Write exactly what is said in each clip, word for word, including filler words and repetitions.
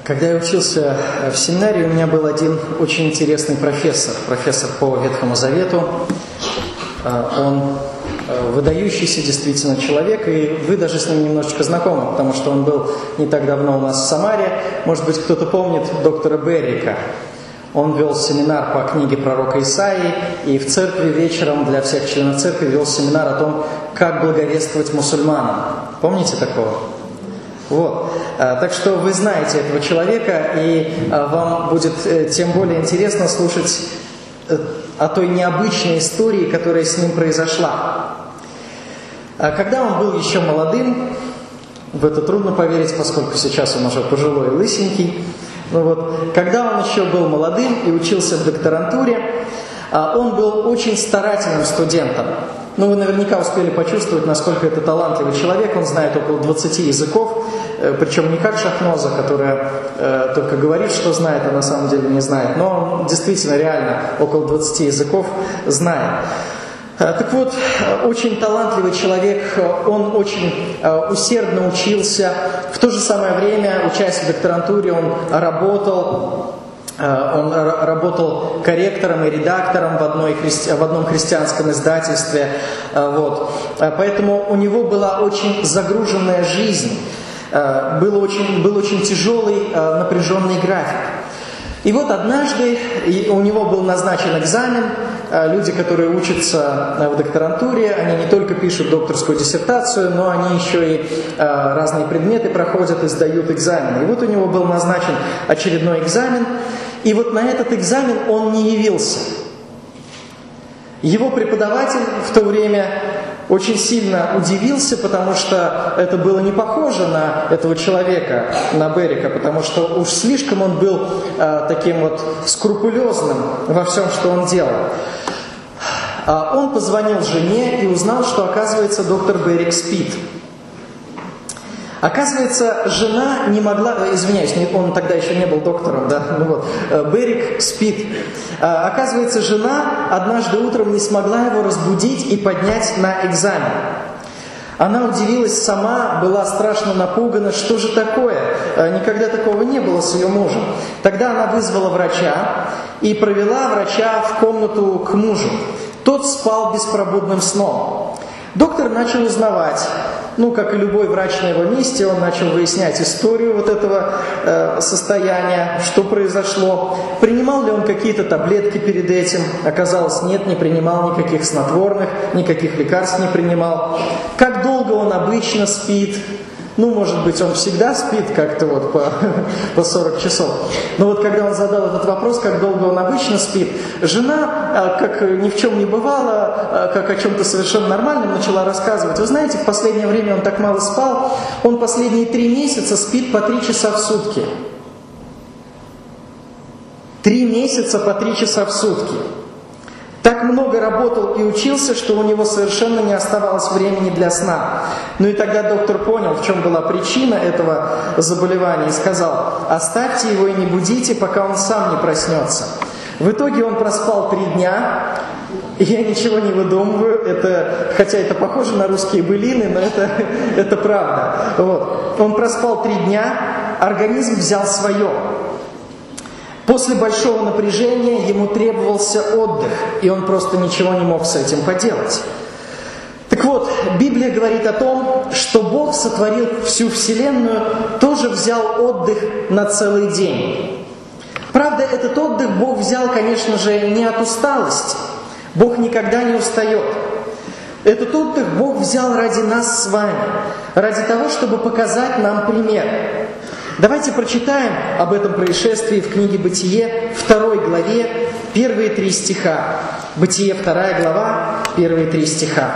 Когда я учился в семинарии, у меня был один очень интересный профессор, профессор по Ветхому Завету. Он выдающийся действительно человек, и вы даже с ним немножечко знакомы, потому что он был не так давно у нас в Самаре. Может быть, кто-то помнит доктора Беррика. Он вел семинар по книге пророка Исаии, и в церкви вечером для всех членов церкви вел семинар о том, как благовествовать мусульманам. Помните такого? Вот. Так что вы знаете этого человека, и вам будет тем более интересно слушать о той необычной истории, которая с ним произошла. Когда он был еще молодым, в это трудно поверить, поскольку сейчас он уже пожилой и лысенький, но вот, когда он еще был молодым и учился в докторантуре, он был очень старательным студентом. Ну, вы наверняка успели почувствовать, насколько это талантливый человек. Он знает около двадцати языков, причем не как Шахноза, которая э, только говорит, что знает, а на самом деле не знает. Но он действительно реально около двадцати языков знает. Так вот, очень талантливый человек, он очень усердно учился. В то же самое время, учась в докторантуре, он работал, он работал корректором и редактором в, одной, в одном христианском издательстве. Вот. Поэтому у него была очень загруженная жизнь, был очень, был очень тяжелый, напряженный график. И вот однажды у него был назначен экзамен. Люди, которые учатся в докторантуре, они не только пишут докторскую диссертацию, но они еще и разные предметы проходят и сдают экзамены. И вот у него был назначен очередной экзамен, и вот на этот экзамен он не явился. Его преподаватель в то время очень сильно удивился, потому что это было не похоже на этого человека, на Беррика, потому что уж слишком он был э, таким вот скрупулезным во всем, что он делал. А он позвонил жене и узнал, что, оказывается, доктор Беррик спит. Оказывается, жена не могла... Извиняюсь, он тогда еще не был доктором, да? Ну вот, Беррик спит. Оказывается, жена однажды утром не смогла его разбудить и поднять на экзамен. Она удивилась сама, была страшно напугана. Что же такое? Никогда такого не было с ее мужем. Тогда она вызвала врача и провела врача в комнату к мужу. Тот спал беспробудным сном. Доктор начал узнавать. Ну, как и любой врач на его месте, он начал выяснять историю вот этого э, состояния, что произошло. Принимал ли он какие-то таблетки перед этим? Оказалось, нет, не принимал никаких снотворных, никаких лекарств не принимал. Как долго он обычно спит? Ну, может быть, он всегда спит как-то вот по, по сорок часов. Но вот когда он задал этот вопрос, как долго он обычно спит, жена, как ни в чем не бывало, как о чем-то совершенно нормальном, начала рассказывать. Вы знаете, в последнее время он так мало спал, он последние три месяца спит по три часа в сутки. Три месяца по три часа в сутки. Так много работал и учился, что у него совершенно не оставалось времени для сна. Ну и тогда доктор понял, в чем была причина этого заболевания, и сказал: оставьте его и не будите, пока он сам не проснется. В итоге он проспал три дня, и я ничего не выдумываю, это, хотя это похоже на русские былины, но это, это правда. Вот. Он проспал три дня, организм взял свое. После большого напряжения ему требовался отдых, и он просто ничего не мог с этим поделать. Так вот, Библия говорит о том, что Бог сотворил всю Вселенную, тоже взял отдых на целый день. Правда, этот отдых Бог взял, конечно же, не от усталости. Бог никогда не устает. Этот отдых Бог взял ради нас с вами, ради того, чтобы показать нам пример. Давайте прочитаем об этом происшествии в книге «Бытие», второй главе, первые три стиха. «Бытие», вторая глава, первые три стиха.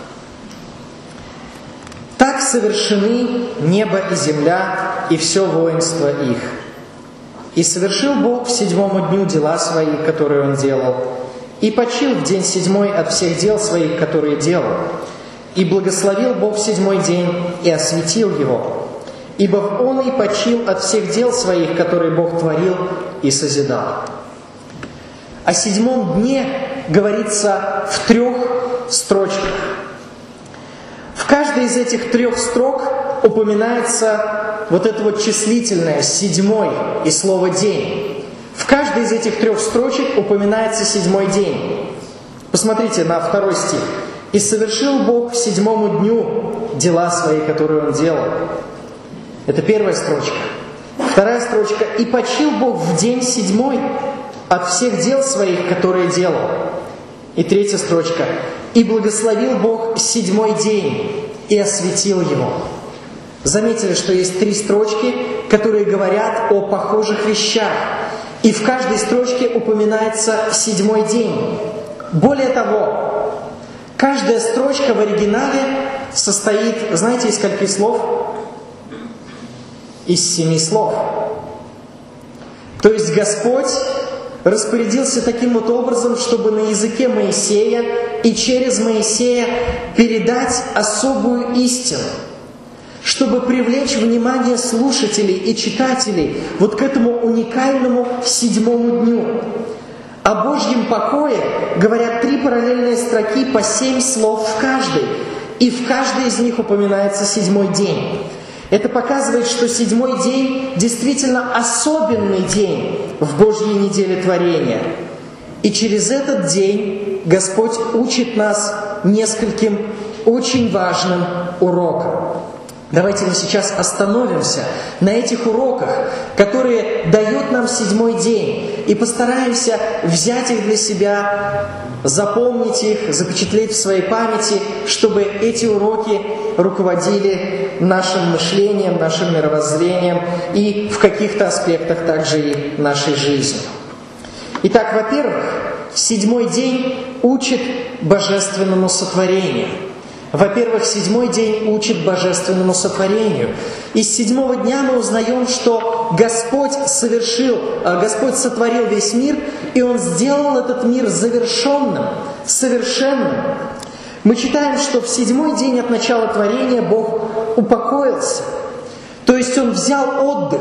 «Так совершены небо и земля, и все воинство их. И совершил Бог в седьмому дню дела свои, которые Он делал, и почил в день седьмой от всех дел своих, которые делал. И благословил Бог в седьмой день, и осветил его. Ибо Он и почил от всех дел своих, которые Бог творил и созидал». О седьмом дне говорится в трех строчках. В каждой из этих трех строк упоминается вот это вот числительное, седьмой и слово «день». В каждой из этих трех строчек упоминается седьмой день. Посмотрите на второй стих. «И совершил Бог к седьмому дню дела свои, которые Он делал». Это первая строчка. Вторая строчка. «И почил Бог в день седьмой от всех дел своих, которые делал». И третья строчка. «И благословил Бог седьмой день и осветил его». Заметили, что есть три строчки, которые говорят о похожих вещах. И в каждой строчке упоминается седьмой день. Более того, каждая строчка в оригинале состоит, знаете, из скольких слов? Из семи слов. То есть Господь распорядился таким вот образом, чтобы на языке Моисея и через Моисея передать особую истину, чтобы привлечь внимание слушателей и читателей вот к этому уникальному седьмому дню. О Божьем покое говорят три параллельные строки по семь слов в каждой, и в каждой из них упоминается седьмой день. Это показывает, что седьмой день действительно особенный день в Божьей неделе творения. И через этот день Господь учит нас нескольким очень важным урокам. Давайте мы сейчас остановимся на этих уроках, которые дает нам седьмой день, и постараемся взять их для себя, запомнить их, запечатлеть в своей памяти, чтобы эти уроки руководили нашим мышлением, нашим мировоззрением и в каких-то аспектах также и нашей жизни. Итак, во-первых, седьмой день учит божественному сотворению. Во-первых, седьмой день учит божественному сотворению. Из седьмого дня мы узнаем, что Господь совершил, Господь сотворил весь мир, и Он сделал этот мир завершенным, совершенным. Мы читаем, что в седьмой день от начала творения Бог упокоился. То есть Он взял отдых,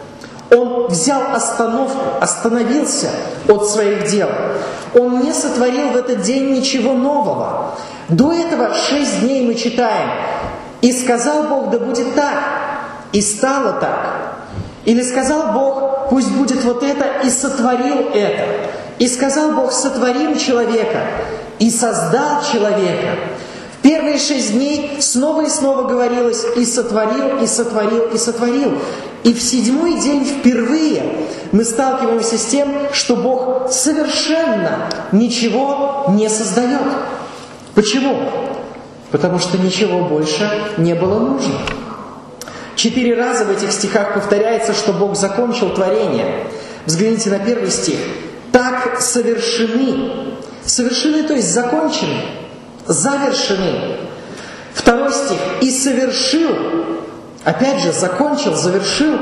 Он взял остановку, остановился от своих дел. Он не сотворил в этот день ничего нового. До этого шесть дней мы читаем: «И сказал Бог, да будет так, и стало так». Или сказал Бог, пусть будет вот это, и сотворил это. И сказал Бог, сотворим человека, и создал человека. В первые шесть дней снова и снова говорилось: и сотворил, и сотворил, и сотворил. И в седьмой день впервые мы сталкиваемся с тем, что Бог совершенно ничего не создает. Почему? Потому что ничего больше не было нужно. Четыре раза в этих стихах повторяется, что Бог закончил творение. Взгляните на первый стих. «Так совершены». Совершены, то есть закончены, завершены. Второй стих. «И совершил». Опять же, закончил, завершил.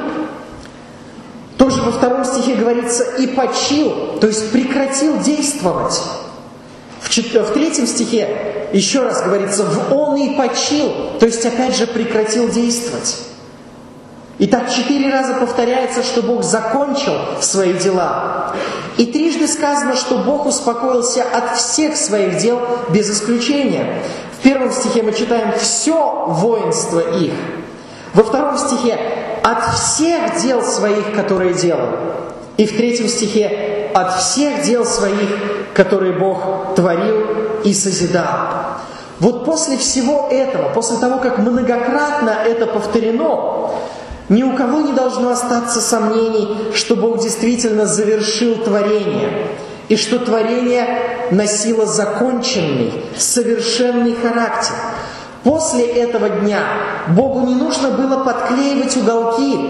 Тоже во втором стихе говорится «и почил», то есть прекратил действовать. В, чет... в третьем стихе еще раз говорится «в он и почил», то есть опять же прекратил действовать. И так четыре раза повторяется, что Бог закончил свои дела. И трижды сказано, что Бог успокоился от всех своих дел без исключения. В первом стихе мы читаем «все воинство их». Во втором стихе «от всех дел своих, которые делал». И в третьем стихе «от всех дел своих, которые Бог творил и созидал». Вот после всего этого, после того, как многократно это повторено, ни у кого не должно остаться сомнений, что Бог действительно завершил творение, и что творение носило законченный, совершенный характер. После этого дня Богу не нужно было подклеивать уголки,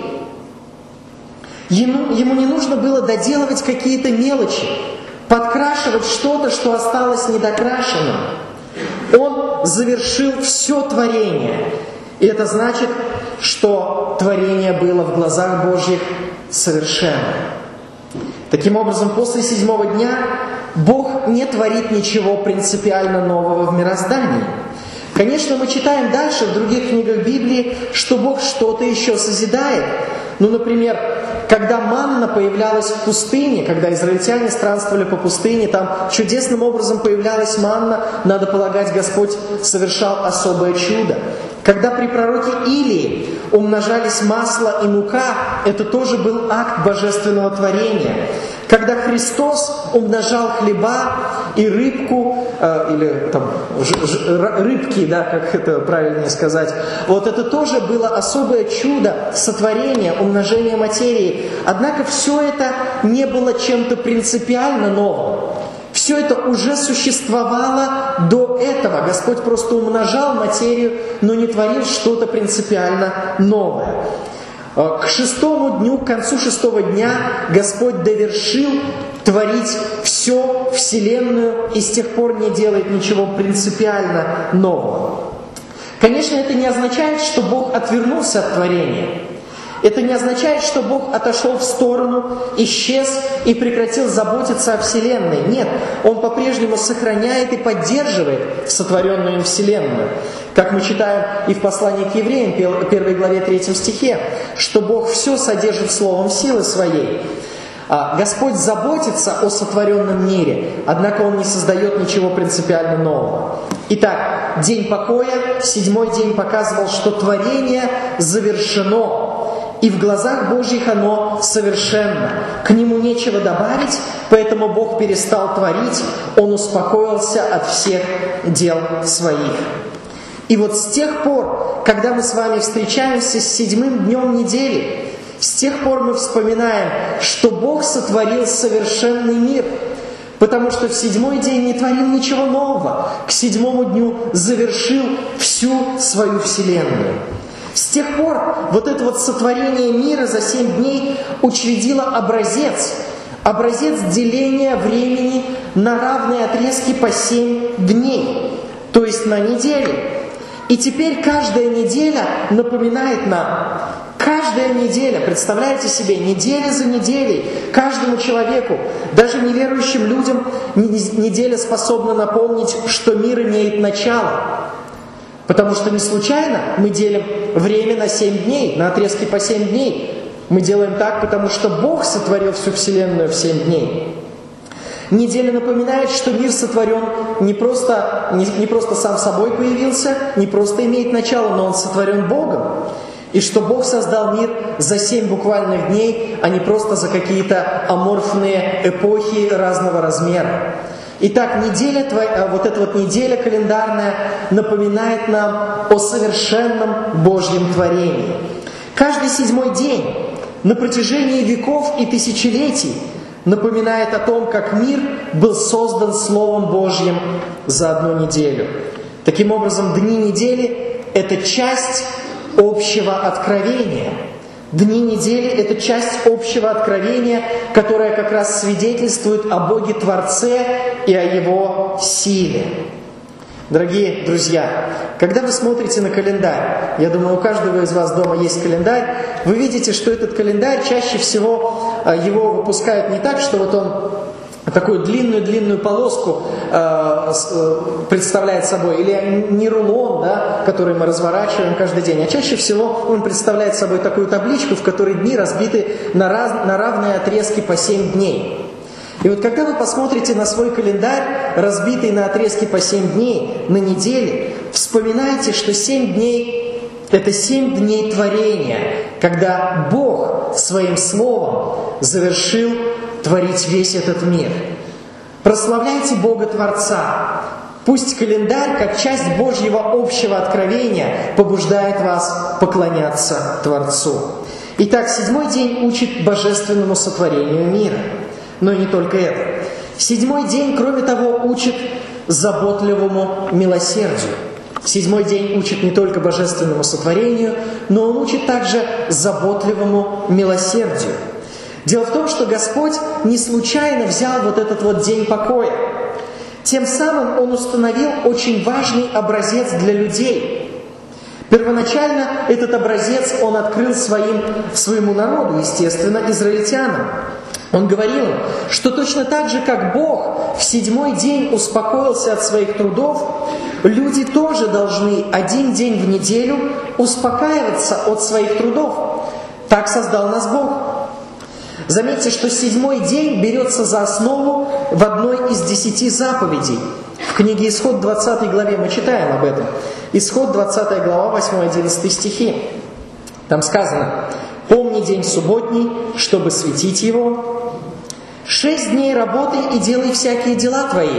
ему, ему не нужно было доделывать какие-то мелочи, подкрашивать что-то, что осталось недокрашенным. Он завершил все творение. И это значит, что творение было в глазах Божьих совершенно. Таким образом, после седьмого дня Бог не творит ничего принципиально нового в мироздании. Конечно, мы читаем дальше в других книгах Библии, что Бог что-то еще созидает. Ну, например, когда манна появлялась в пустыне, когда израильтяне странствовали по пустыне, там чудесным образом появлялась манна, надо полагать, Господь совершал особое чудо. Когда при пророке Илии умножались масло и мука, это тоже был акт божественного творения. Когда Христос умножал хлеба и рыбку, э, или там, ж, ж, рыбки, да, как это правильнее сказать, вот это тоже было особое чудо сотворения, умножения материи. Однако все это не было чем-то принципиально новым. Все это уже существовало до этого. Господь просто умножал материю, но не творил что-то принципиально новое. К шестому дню, к концу шестого дня Господь довершил творить все, Вселенную, и с тех пор не делает ничего принципиально нового. Конечно, это не означает, что Бог отвернулся от творения. Это не означает, что Бог отошел в сторону, исчез и прекратил заботиться о Вселенной. Нет, Он по-прежнему сохраняет и поддерживает сотворенную им Вселенную. Как мы читаем и в послании к евреям, первой главе, третьем стихе, что Бог все содержит словом силы своей. Господь заботится о сотворенном мире, однако Он не создает ничего принципиально нового. Итак, день покоя, седьмой день показывал, что творение завершено. И в глазах Божьих оно совершенно. К нему нечего добавить, поэтому Бог перестал творить, Он успокоился от всех дел своих. И вот с тех пор, когда мы с вами встречаемся с седьмым днем недели, с тех пор мы вспоминаем, что Бог сотворил совершенный мир, потому что в седьмой день не творил ничего нового, к седьмому дню завершил всю свою Вселенную. С тех пор вот это вот сотворение мира за семь дней учредило образец, образец деления времени на равные отрезки по семь дней, то есть на недели. И теперь каждая неделя напоминает нам, каждая неделя, представляете себе, неделя за неделей, каждому человеку, даже неверующим людям, неделя способна напомнить, что мир имеет начало. Потому что не случайно мы делим время на семь дней, на отрезки по семь дней. Мы делаем так, потому что Бог сотворил всю Вселенную в семь дней. Неделя напоминает, что мир сотворен не просто, не, не просто сам собой появился, не просто имеет начало, но он сотворен Богом. И что Бог создал мир за семь буквальных дней, а не просто за какие-то аморфные эпохи разного размера. Итак, неделя, вот эта вот неделя календарная напоминает нам о совершенном Божьем творении. Каждый седьмой день на протяжении веков и тысячелетий напоминает о том, как мир был создан Словом Божьим за одну неделю. Таким образом, дни недели – это часть общего откровения. Дни недели – это часть общего откровения, которая как раз свидетельствует о Боге Творце и о Его силе. Дорогие друзья, когда вы смотрите на календарь, я думаю, у каждого из вас дома есть календарь, вы видите, что этот календарь чаще всего его выпускают не так, что вот он такую длинную-длинную полоску э, представляет собой, или не рулон, да, который мы разворачиваем каждый день, а чаще всего он представляет собой такую табличку, в которой дни разбиты на, раз, на равные отрезки по семь дней. И вот когда вы посмотрите на свой календарь, разбитый на отрезки по семь дней, на недели, вспоминайте, что семь дней – это семь дней творения, когда Бог своим словом завершил творить весь этот мир. Прославляйте Бога Творца. Пусть календарь, как часть Божьего общего откровения, побуждает вас поклоняться Творцу. Итак, седьмой день учит божественному сотворению мира. Но и не только это. Седьмой день, кроме того, учит заботливому милосердию. Седьмой день учит не только божественному сотворению, но он учит также заботливому милосердию. Дело в том, что Господь не случайно взял вот этот вот день покоя. Тем самым Он установил очень важный образец для людей. Первоначально этот образец Он открыл своим, своему народу, естественно, израильтянам. Он говорил им, что точно так же, как Бог в седьмой день успокоился от своих трудов, люди тоже должны один день в неделю успокаиваться от своих трудов. Так создал нас Бог. Заметьте, что седьмой день берется за основу в одной из десяти заповедей, в книге Исход двадцатой главе мы читаем об этом. Исход двадцатая глава, восьмой-одиннадцатый стихи. Там сказано: «Помни день субботний, чтобы светить его. Шесть дней работай и делай всякие дела твои.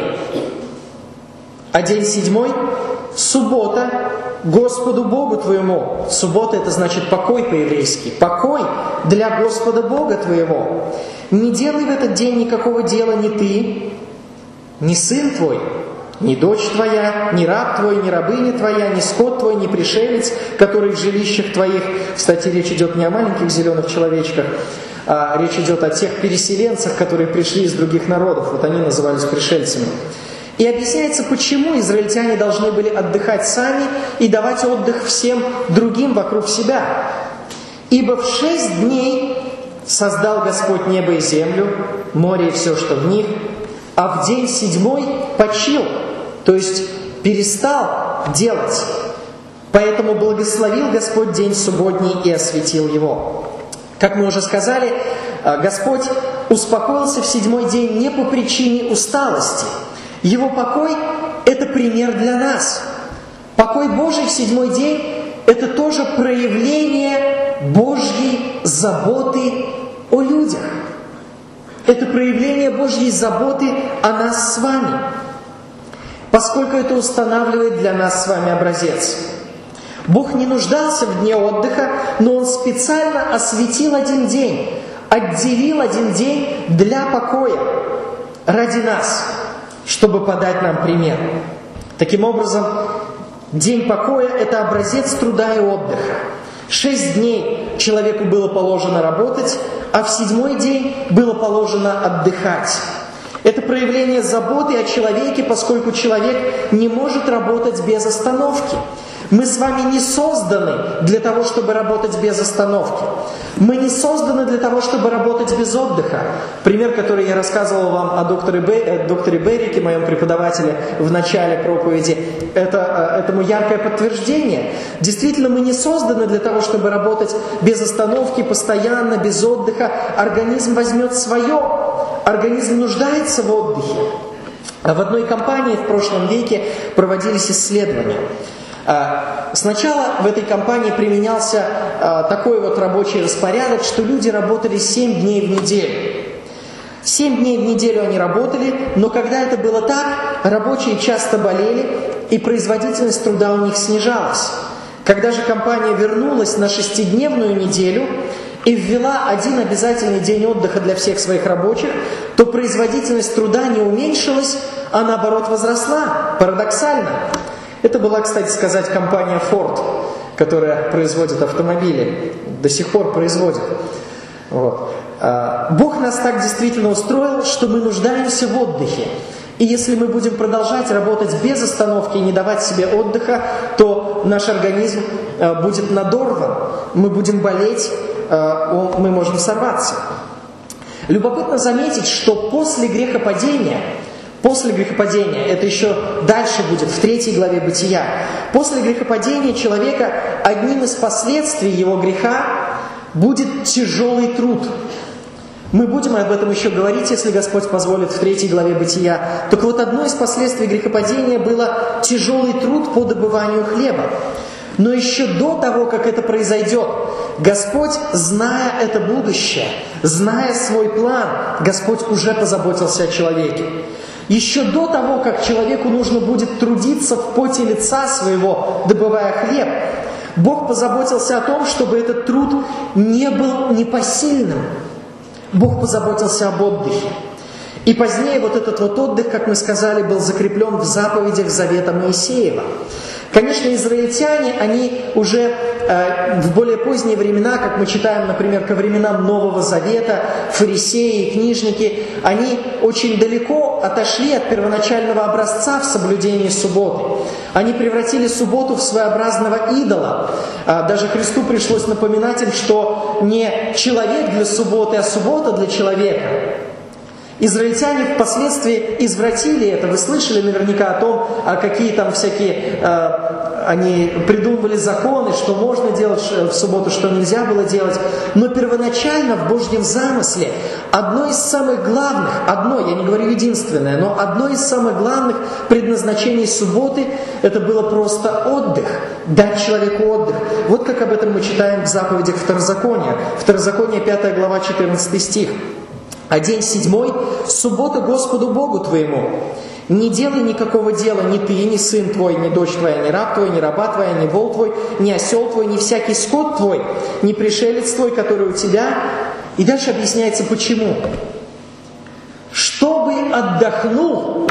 А день седьмой — суббота Господу Богу твоему». Суббота — это значит покой по-еврейски. Покой для Господа Бога твоего. «Не делай в этот день никакого дела ни ты, ни сын твой, ни дочь твоя, ни раб твой, ни рабыня твоя, ни скот твой, ни пришелец, который в жилищах твоих». Кстати, речь идет не о маленьких зеленых человечках, а речь идет о тех переселенцах, которые пришли из других народов. Вот они назывались пришельцами. И объясняется, почему израильтяне должны были отдыхать сами и давать отдых всем другим вокруг себя. «Ибо в шесть дней создал Господь небо и землю, море и все, что в них, а в день седьмой почил», то есть перестал делать. «Поэтому благословил Господь день субботний и осветил его». Как мы уже сказали, Господь успокоился в седьмой день не по причине усталости. Его покой – это пример для нас. Покой Божий в седьмой день – это тоже проявление Божьей заботы о людях. Это проявление Божьей заботы о нас с вами, поскольку это устанавливает для нас с вами образец. Бог не нуждался в дне отдыха, но Он специально осветил один день, отделил один день для покоя ради нас, чтобы подать нам пример. Таким образом, день покоя – это образец труда и отдыха. Шесть дней человеку было положено работать, а в седьмой день было положено отдыхать. Это проявление заботы о человеке, поскольку человек не может работать без остановки. Мы с вами не созданы для того, чтобы работать без остановки. Мы не созданы для того, чтобы работать без отдыха. Пример, который я рассказывал вам о докторе, Бе, докторе Беррике, моем преподавателе, в начале проповеди, это этому яркое подтверждение. Действительно, мы не созданы для того, чтобы работать без остановки, постоянно, без отдыха. Организм возьмет свое. Организм нуждается в отдыхе. В одной компании в прошлом веке проводились исследования. Сначала в этой компании применялся такой вот рабочий распорядок, что люди работали семь дней в неделю. семь дней в неделю они работали, но когда это было так, рабочие часто болели, и производительность труда у них снижалась. Когда же компания вернулась на шестидневную неделю и ввела один обязательный день отдыха для всех своих рабочих, то производительность труда не уменьшилась, а наоборот возросла. Парадоксально. Это была, кстати сказать, компания Ford, которая производит автомобили, до сих пор производит. Вот. Бог нас так действительно устроил, что мы нуждаемся в отдыхе. И если мы будем продолжать работать без остановки и не давать себе отдыха, то наш организм будет надорван, мы будем болеть, мы можем сорваться. Любопытно заметить, что после грехопадения, После грехопадения, это еще дальше будет, в третьей главе Бытия, после грехопадения человека одним из последствий его греха будет тяжелый труд. Мы будем об этом еще говорить, если Господь позволит, в третьей главе Бытия. Так вот, одно из последствий грехопадения было тяжелый труд по добыванию хлеба. Но еще до того, как это произойдет, Господь, зная это будущее, зная свой план, Господь уже позаботился о человеке. Еще до того, как человеку нужно будет трудиться в поте лица своего, добывая хлеб, Бог позаботился о том, чтобы этот труд не был непосильным. Бог позаботился об отдыхе. И позднее вот этот вот отдых, как мы сказали, был закреплен в заповедях Завета Моисеева. Конечно, израильтяне, они уже э, в более поздние времена, как мы читаем, например, ко временам Нового Завета, фарисеи и книжники, они очень далеко отошли от первоначального образца в соблюдении субботы. Они превратили субботу в своеобразного идола. А даже Христу пришлось напоминать им, что не человек для субботы, а суббота для человека. Израильтяне впоследствии извратили это. Вы слышали наверняка о том, какие там всякие э, они придумывали законы, что можно делать в субботу, что нельзя было делать. Но первоначально в Божьем замысле одно из самых главных, одно, я не говорю единственное, но одно из самых главных предназначений субботы – это было просто отдых, дать человеку отдых. Вот как об этом мы читаем в заповедях Второзакония. Второзаконие, пятая глава, четырнадцатый стих. «А день седьмой – суббота Господу Богу твоему. Не делай никакого дела ни ты, ни сын твой, ни дочь твоя, ни раб твой, ни раба твоя, ни вол твой, ни осел твой, ни всякий скот твой, ни пришелец твой, который у тебя». И дальше объясняется почему. «Чтобы отдохнул,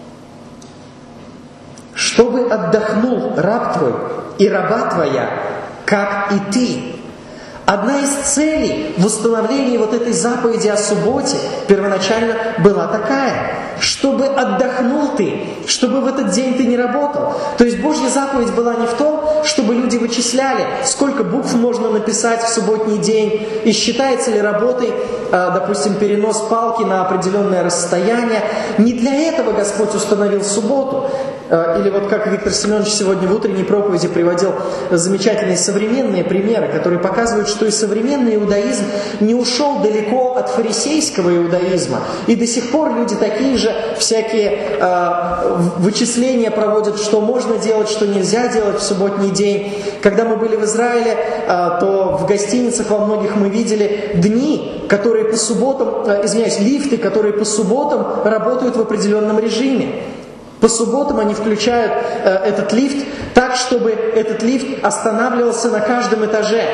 чтобы отдохнул раб твой и раба твоя, как и ты». Одна из целей в установлении вот этой заповеди о субботе первоначально была такая, чтобы отдохнул ты, чтобы в этот день ты не работал. То есть Божья заповедь была не в том, чтобы люди вычисляли, сколько букв можно написать в субботний день, и считается ли работой, допустим, перенос палки на определенное расстояние. Не для этого Господь установил субботу. Или вот как Виктор Семенович сегодня в утренней проповеди приводил замечательные современные примеры, которые показывают, что и современный иудаизм не ушел далеко от фарисейского иудаизма. И до сих пор люди такие же всякие э, вычисления проводят, что можно делать, что нельзя делать в субботний день. Когда мы были в Израиле, э, то в гостиницах во многих мы видели дни, которые по субботам, э, извиняюсь, лифты, которые по субботам работают в определенном режиме. По субботам они включают э, этот лифт так, чтобы этот лифт останавливался на каждом этаже.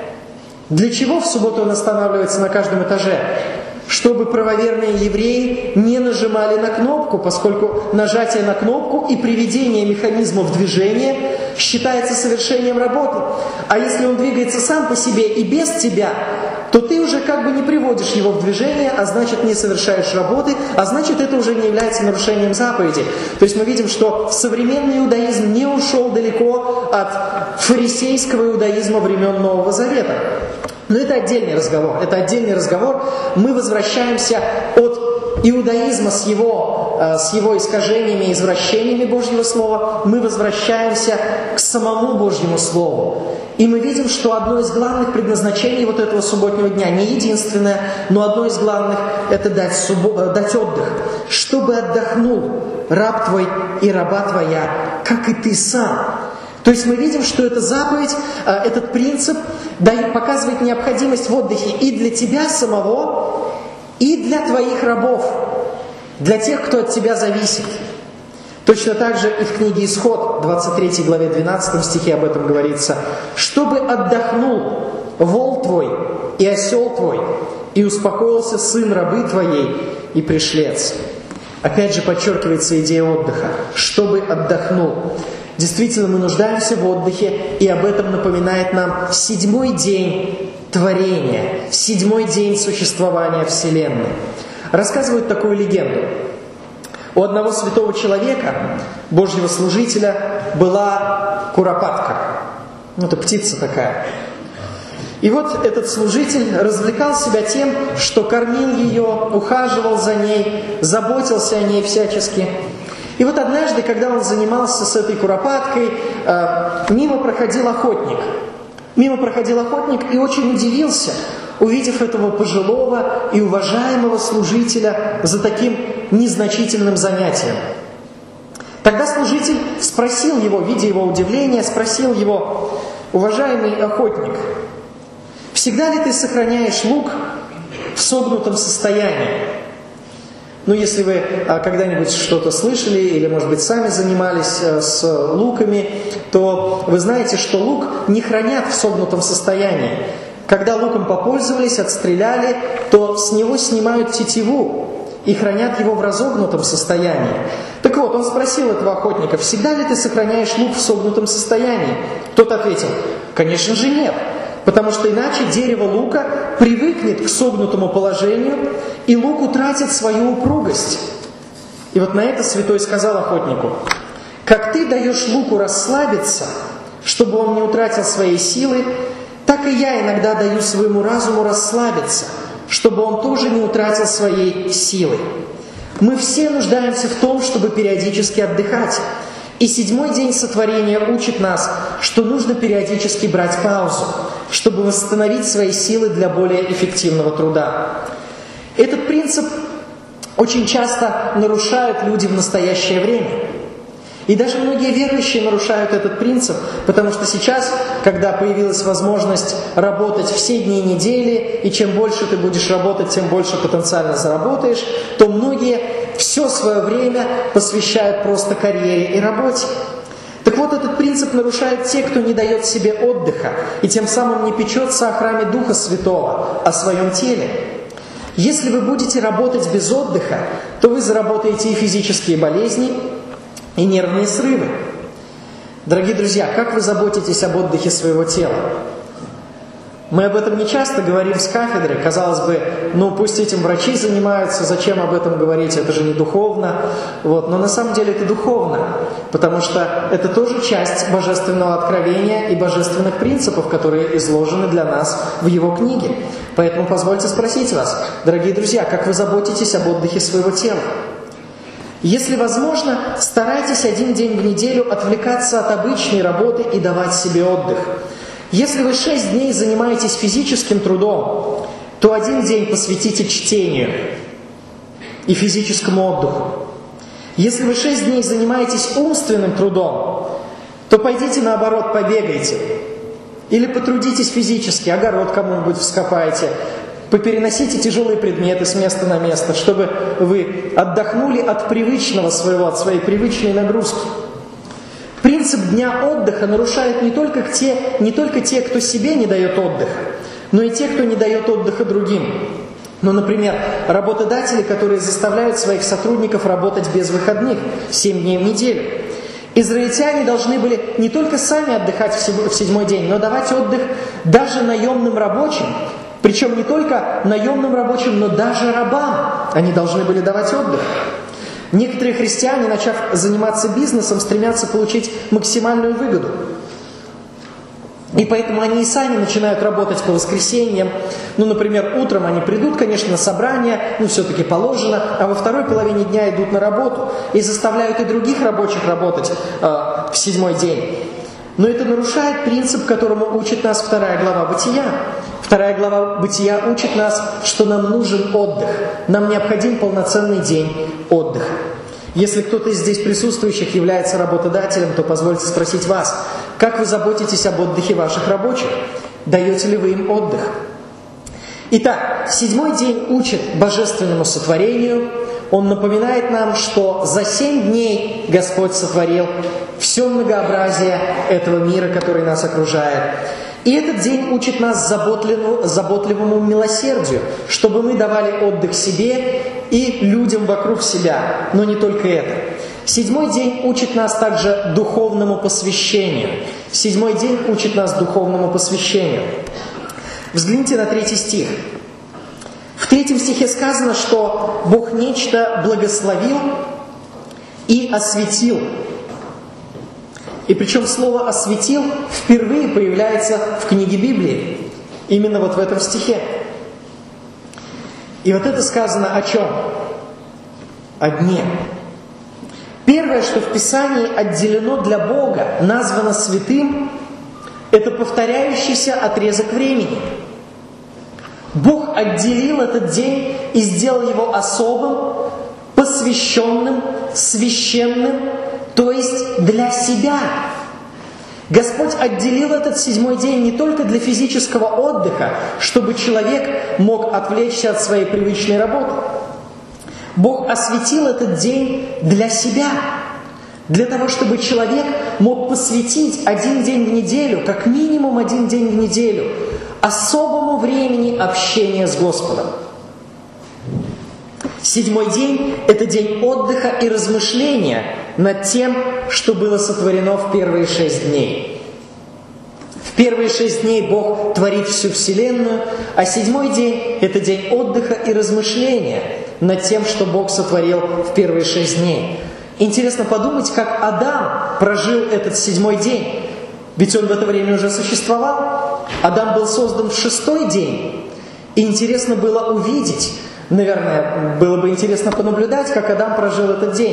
Для чего в субботу он останавливается на каждом этаже? Чтобы правоверные евреи не нажимали на кнопку, поскольку нажатие на кнопку и приведение механизма в движение считается совершением работы. А если он двигается сам по себе и без тебя, то ты уже как бы не приводишь его в движение, а значит не совершаешь работы, а значит это уже не является нарушением заповеди. То есть мы видим, что современный иудаизм не ушел далеко от фарисейского иудаизма времен Нового Завета. Но это отдельный разговор. Это отдельный разговор. Мы возвращаемся от иудаизма с его, с его искажениями и извращениями Божьего Слова. Мы возвращаемся к самому Божьему Слову. И мы видим, что одно из главных предназначений вот этого субботнего дня, не единственное, но одно из главных, это дать, суббо... дать отдых. Чтобы отдохнул раб твой и раба твоя, как и ты сам. То есть мы видим, что эта заповедь, этот принцип показывает необходимость в отдыхе и для тебя самого, и для твоих рабов, для тех, кто от тебя зависит. Точно так же и в книге Исход, двадцать третьей главе, двенадцатом стихе об этом говорится. «Чтобы отдохнул вол твой и осел твой, и успокоился сын рабы твоей и пришлец». Опять же подчеркивается идея отдыха. «Чтобы отдохнул». Действительно, мы нуждаемся в отдыхе, и об этом напоминает нам седьмой день творения, седьмой день существования Вселенной. Рассказывают такую легенду. У одного святого человека, Божьего служителя, была куропатка. Ну, это птица такая. И вот этот служитель развлекал себя тем, что кормил ее, ухаживал за ней, заботился о ней всячески. И вот однажды, когда он занимался с этой куропаткой, мимо проходил охотник. Мимо проходил охотник и очень удивился, увидев этого пожилого и уважаемого служителя за таким незначительным занятием. Тогда служитель спросил его, видя его удивление, спросил его: «Уважаемый охотник, всегда ли ты сохраняешь лук в согнутом состоянии?» Ну, если вы когда-нибудь что-то слышали или, может быть, сами занимались с луками, то вы знаете, что лук не хранят в согнутом состоянии. Когда луком попользовались, отстреляли, то с него снимают тетиву и хранят его в разогнутом состоянии. Так вот, он спросил этого охотника: «Всегда ли ты сохраняешь лук в согнутом состоянии?» Тот ответил: «Конечно же нет. Потому что иначе дерево лука привыкнет к согнутому положению, и лук утратит свою упругость». И вот на это святой сказал охотнику: «Как ты даешь луку расслабиться, чтобы он не утратил своей силы, так и я иногда даю своему разуму расслабиться, чтобы он тоже не утратил своей силы». Мы все нуждаемся в том, чтобы периодически отдыхать. И седьмой день сотворения учит нас, что нужно периодически брать паузу, чтобы восстановить свои силы для более эффективного труда. Этот принцип очень часто нарушают люди в настоящее время. И даже многие верующие нарушают этот принцип, потому что сейчас, когда появилась возможность работать все дни недели, и чем больше ты будешь работать, тем больше потенциально заработаешь, то многие все свое время посвящают просто карьере и работе. Так вот, этот принцип нарушают те, кто не дает себе отдыха, и тем самым не печется о храме Духа Святого, о своем теле. Если вы будете работать без отдыха, то вы заработаете и физические болезни, и нервные срывы. Дорогие друзья, как вы заботитесь об отдыхе своего тела? Мы об этом не часто говорим с кафедры. Казалось бы, ну пусть этим врачи занимаются, зачем об этом говорить, это же не духовно. Вот. Но на самом деле это духовно, потому что это тоже часть божественного откровения и божественных принципов, которые изложены для нас в его книге. Поэтому позвольте спросить вас, дорогие друзья, как вы заботитесь об отдыхе своего тела? Если возможно, старайтесь один день в неделю отвлекаться от обычной работы и давать себе отдых. Если вы шесть дней занимаетесь физическим трудом, то один день посвятите чтению и физическому отдыху. Если вы шесть дней занимаетесь умственным трудом, то пойдите наоборот, побегайте. Или потрудитесь физически, огород кому-нибудь вскопайте, попереносите тяжелые предметы с места на место, чтобы вы отдохнули от привычного своего, от своей привычной нагрузки. Принцип дня отдыха нарушают не только те, не только те, кто себе не дает отдыха, но и те, кто не дает отдыха другим. Ну, например, работодатели, которые заставляют своих сотрудников работать без выходных, семь дней в неделю. Израильтяне должны были не только сами отдыхать в седьмой день, но давать отдых даже наемным рабочим. Причем не только наемным рабочим, но даже рабам они должны были давать отдых. Некоторые христиане, начав заниматься бизнесом, стремятся получить максимальную выгоду. И поэтому они и сами начинают работать по воскресеньям. Ну, например, утром они придут, конечно, на собрание, ну, все-таки положено, а во второй половине дня идут на работу и заставляют и других рабочих работать э, в седьмой день. Но это нарушает принцип, которому учит нас вторая глава Бытия. Вторая глава Бытия учит нас, что нам нужен отдых. Нам необходим полноценный день отдыха. Если кто-то из здесь присутствующих является работодателем, то позвольте спросить вас, как вы заботитесь об отдыхе ваших рабочих? Даете ли вы им отдых? Итак, седьмой день учит божественному сотворению. Он напоминает нам, что за семь дней Господь сотворил все многообразие этого мира, который нас окружает. И этот день учит нас заботливому, заботливому милосердию, чтобы мы давали отдых себе и людям вокруг себя. Но не только это. Седьмой день учит нас также духовному посвящению. Седьмой день учит нас духовному посвящению. Взгляните на третий стих. В третьем стихе сказано, что Бог нечто благословил и осветил. И причем слово «осветил» впервые появляется в книге Библии. Именно вот в этом стихе. И вот это сказано о чем? О дне. Первое, что в Писании отделено для Бога, названо святым, это повторяющийся отрезок времени. Бог отделил этот день и сделал его особым, посвященным, священным, то есть для себя. Господь отделил этот седьмой день не только для физического отдыха, чтобы человек мог отвлечься от своей привычной работы. Бог осветил этот день для себя, для того, чтобы человек мог посвятить один день в неделю, как минимум один день в неделю, особому времени общения с Господом. Седьмой день – это день отдыха и размышления над тем, что было сотворено в первые шесть дней. В первые шесть дней Бог творит всю вселенную, а седьмой день – это день отдыха и размышления над тем, что Бог сотворил в первые шесть дней. Интересно подумать, как Адам прожил этот седьмой день. Ведь он в это время уже существовал. Адам был создан в шестой день. И интересно было увидеть, наверное, было бы интересно понаблюдать, как Адам прожил этот день.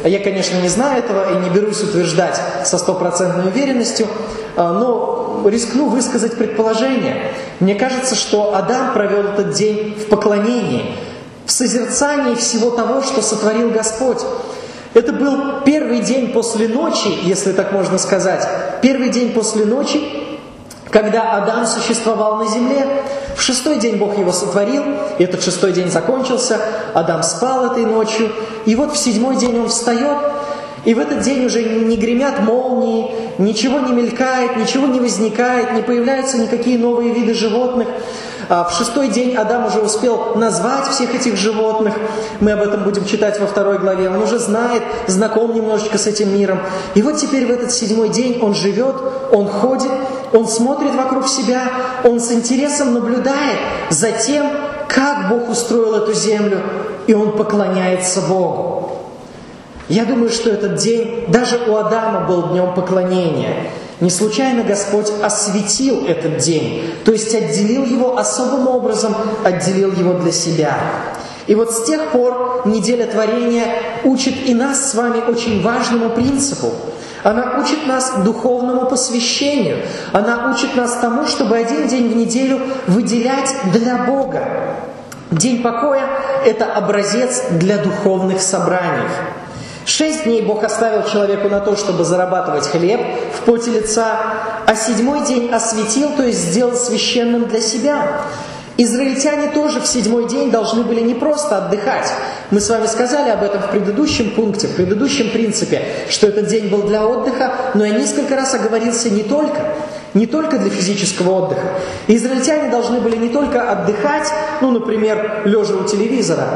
Я, конечно, не знаю этого и не берусь утверждать со стопроцентной уверенностью, но рискну высказать предположение. Мне кажется, что Адам провел этот день в поклонении, в созерцании всего того, что сотворил Господь. Это был первый день после ночи, если так можно сказать, первый день после ночи, когда Адам существовал на земле. В шестой день Бог его сотворил, и этот шестой день закончился, Адам спал этой ночью, и вот в седьмой день он встает, и в этот день уже не гремят молнии, ничего не мелькает, ничего не возникает, не появляются никакие новые виды животных. В шестой день Адам уже успел назвать всех этих животных. Мы об этом будем читать во второй главе. Он уже знает, знаком немножечко с этим миром. И вот теперь в этот седьмой день он живет, он ходит, он смотрит вокруг себя, он с интересом наблюдает за тем, как Бог устроил эту землю, и он поклоняется Богу. Я думаю, что этот день даже у Адама был днем поклонения. Не случайно Господь осветил этот день, то есть отделил его особым образом, отделил его для себя. И вот с тех пор неделя творения учит и нас с вами очень важному принципу. Она учит нас духовному посвящению. Она учит нас тому, чтобы один день в неделю выделять для Бога. День покоя – это образец для духовных собраний. Шесть дней Бог оставил человеку на то, чтобы зарабатывать хлеб в поте лица, а седьмой день осветил, то есть сделал священным для себя. Израильтяне тоже в седьмой день должны были не просто отдыхать. Мы с вами сказали об этом в предыдущем пункте, в предыдущем принципе, что этот день был для отдыха, но я несколько раз оговорился не только, не только для физического отдыха. Израильтяне должны были не только отдыхать, ну, например, лежа у телевизора.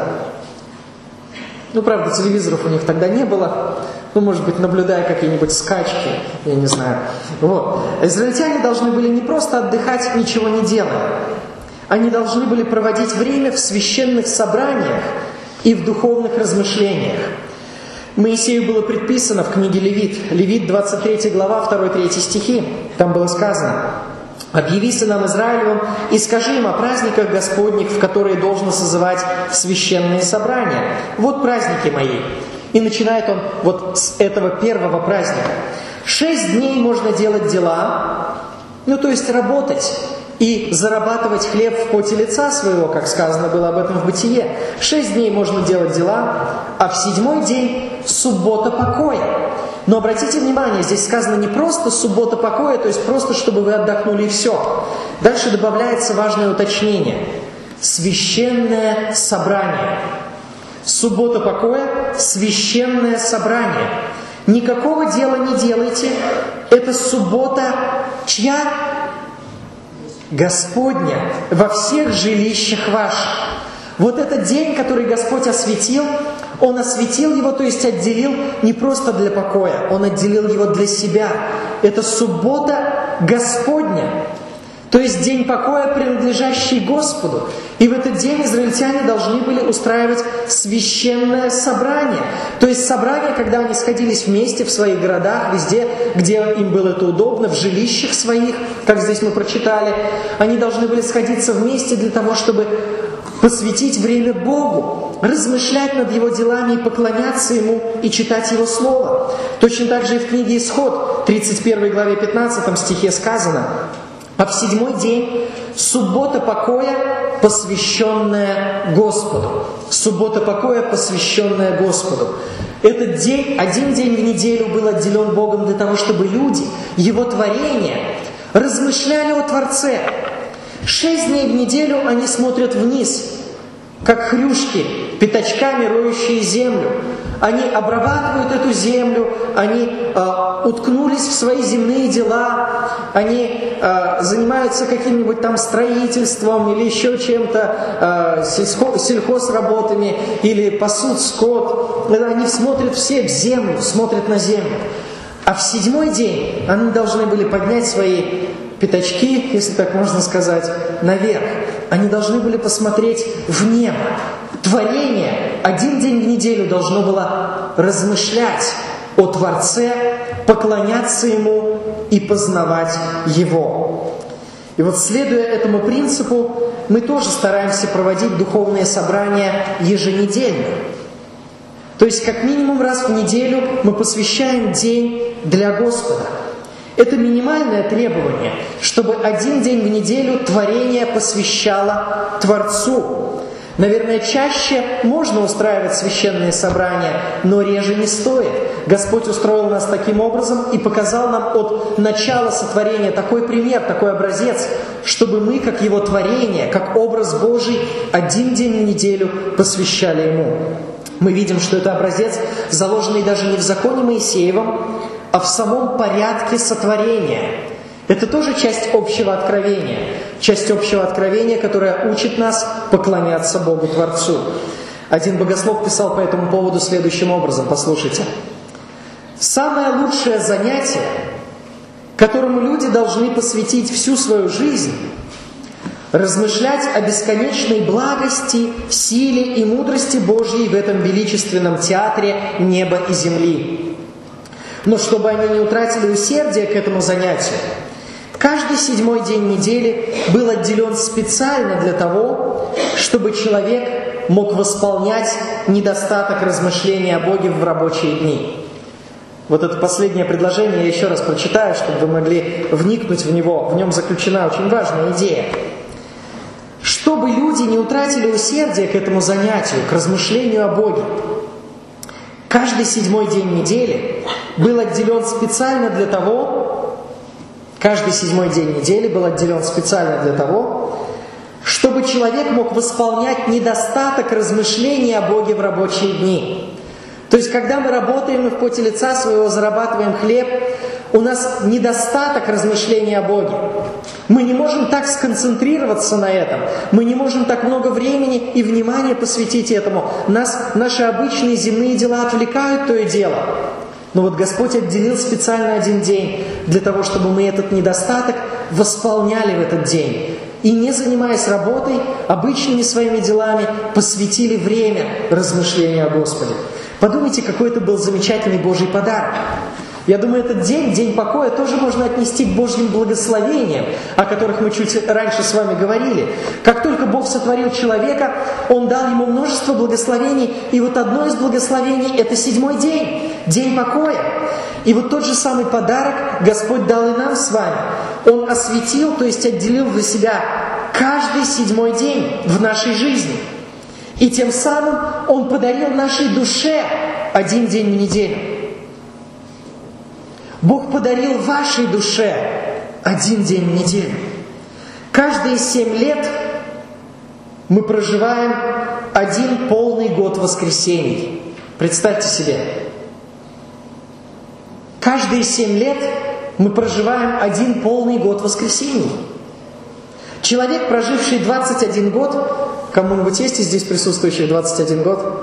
Ну, правда, телевизоров у них тогда не было. Ну, может быть, наблюдая какие-нибудь скачки, я не знаю. Вот. Израильтяне должны были не просто отдыхать, ничего не делая. Они должны были проводить время в священных собраниях и в духовных размышлениях. Моисею было предписано в книге Левит, Левит двадцать третья глава, второй-третий стихи. Там было сказано: «Объяви сынам Израилевым и скажи им о праздниках Господних, в которые должно созывать священные собрания. Вот праздники мои». И начинает он вот с этого первого праздника. Шесть дней можно делать дела, ну то есть работать и зарабатывать хлеб в поте лица своего, как сказано было об этом в Бытие. Шесть дней можно делать дела, а в седьмой день суббота покоя. Но обратите внимание, здесь сказано не просто суббота покоя, то есть просто, чтобы вы отдохнули и все. Дальше добавляется важное уточнение. Священное собрание. Суббота покоя – священное собрание. Никакого дела не делайте. Это суббота чья? Господня во всех жилищах ваших. Вот этот день, который Господь осветил, Он осветил его, то есть отделил не просто для покоя, Он отделил его для себя. Это суббота Господня, то есть день покоя, принадлежащий Господу. И в этот день израильтяне должны были устраивать священное собрание. То есть собрание, когда они сходились вместе в своих городах, везде, где им было это удобно, в жилищах своих, как здесь мы прочитали. Они должны были сходиться вместе для того, чтобы посвятить время Богу, размышлять над Его делами и поклоняться Ему и читать Его Слово. Точно так же и в книге Исход, тридцать первой главе пятнадцатом стихе сказано: «А в седьмой день суббота покоя, посвященная Господу». Суббота покоя, посвященная Господу. Этот день, один день в неделю был отделен Богом для того, чтобы люди, Его творение, размышляли о Творце. Шесть дней в неделю они смотрят вниз, как хрюшки, пятачками роющие землю. Они обрабатывают эту землю, они э, уткнулись в свои земные дела, они э, занимаются каким-нибудь там строительством или еще чем-то, э, сельско, сельхозработами, или пасут скот. Они смотрят все в землю, смотрят на землю. А в седьмой день они должны были поднять свои пятачки, если так можно сказать, наверх. Они должны были посмотреть в небо. Творение один день в неделю должно было размышлять о Творце, поклоняться Ему и познавать Его. И вот, следуя этому принципу, мы тоже стараемся проводить духовные собрания еженедельно. То есть, как минимум раз в неделю мы посвящаем день для Господа. Это минимальное требование, чтобы один день в неделю творение посвящало Творцу. Наверное, чаще можно устраивать священные собрания, но реже не стоит. Господь устроил нас таким образом и показал нам от начала сотворения такой пример, такой образец, чтобы мы, как Его творение, как образ Божий, один день в неделю посвящали Ему. Мы видим, что это образец, заложенный даже не в законе Моисеевом, а в самом порядке сотворения. Это тоже часть общего откровения. Часть общего откровения, которая учит нас поклоняться Богу Творцу. Один богослов писал по этому поводу следующим образом. Послушайте. Самое лучшее занятие, которому люди должны посвятить всю свою жизнь, размышлять о бесконечной благости, силе и мудрости Божьей в этом величественном театре неба и земли. Но чтобы они не утратили усердие к этому занятию, каждый седьмой день недели был отделен специально для того, чтобы человек мог восполнять недостаток размышления о Боге в рабочие дни. Вот это последнее предложение я еще раз прочитаю, чтобы вы могли вникнуть в него. В нем заключена очень важная идея. Чтобы люди не утратили усердие к этому занятию, к размышлению о Боге, каждый седьмой день недели был отделен специально для того, каждый седьмой день недели был отделен специально для того, чтобы человек мог восполнять недостаток размышлений о Боге в рабочие дни. То есть, когда мы работаем и в поте лица своего зарабатываем хлеб, у нас недостаток размышлений о Боге. Мы не можем так сконцентрироваться на этом. Мы не можем так много времени и внимания посвятить этому. Нас наши обычные земные дела отвлекают то и дело. Но вот Господь отделил специально один день для того, чтобы мы этот недостаток восполняли в этот день. И не занимаясь работой, обычными своими делами, посвятили время размышлению о Господе. Подумайте, какой это был замечательный Божий подарок. Я думаю, этот день, день покоя, тоже можно отнести к Божьим благословениям, о которых мы чуть раньше с вами говорили. Как только Бог сотворил человека, Он дал ему множество благословений, и вот одно из благословений – это седьмой день, день покоя. И вот тот же самый подарок Господь дал и нам с вами. Он осветил, то есть отделил для себя каждый седьмой день в нашей жизни. И тем самым Он подарил нашей душе один день в неделю. Бог подарил вашей душе один день в неделю. Каждые семь лет мы проживаем один полный год воскресений. Представьте себе. Каждые семь лет мы проживаем один полный год воскресений. Человек, проживший двадцать один год, кому-нибудь есть из здесь присутствующих двадцать один год?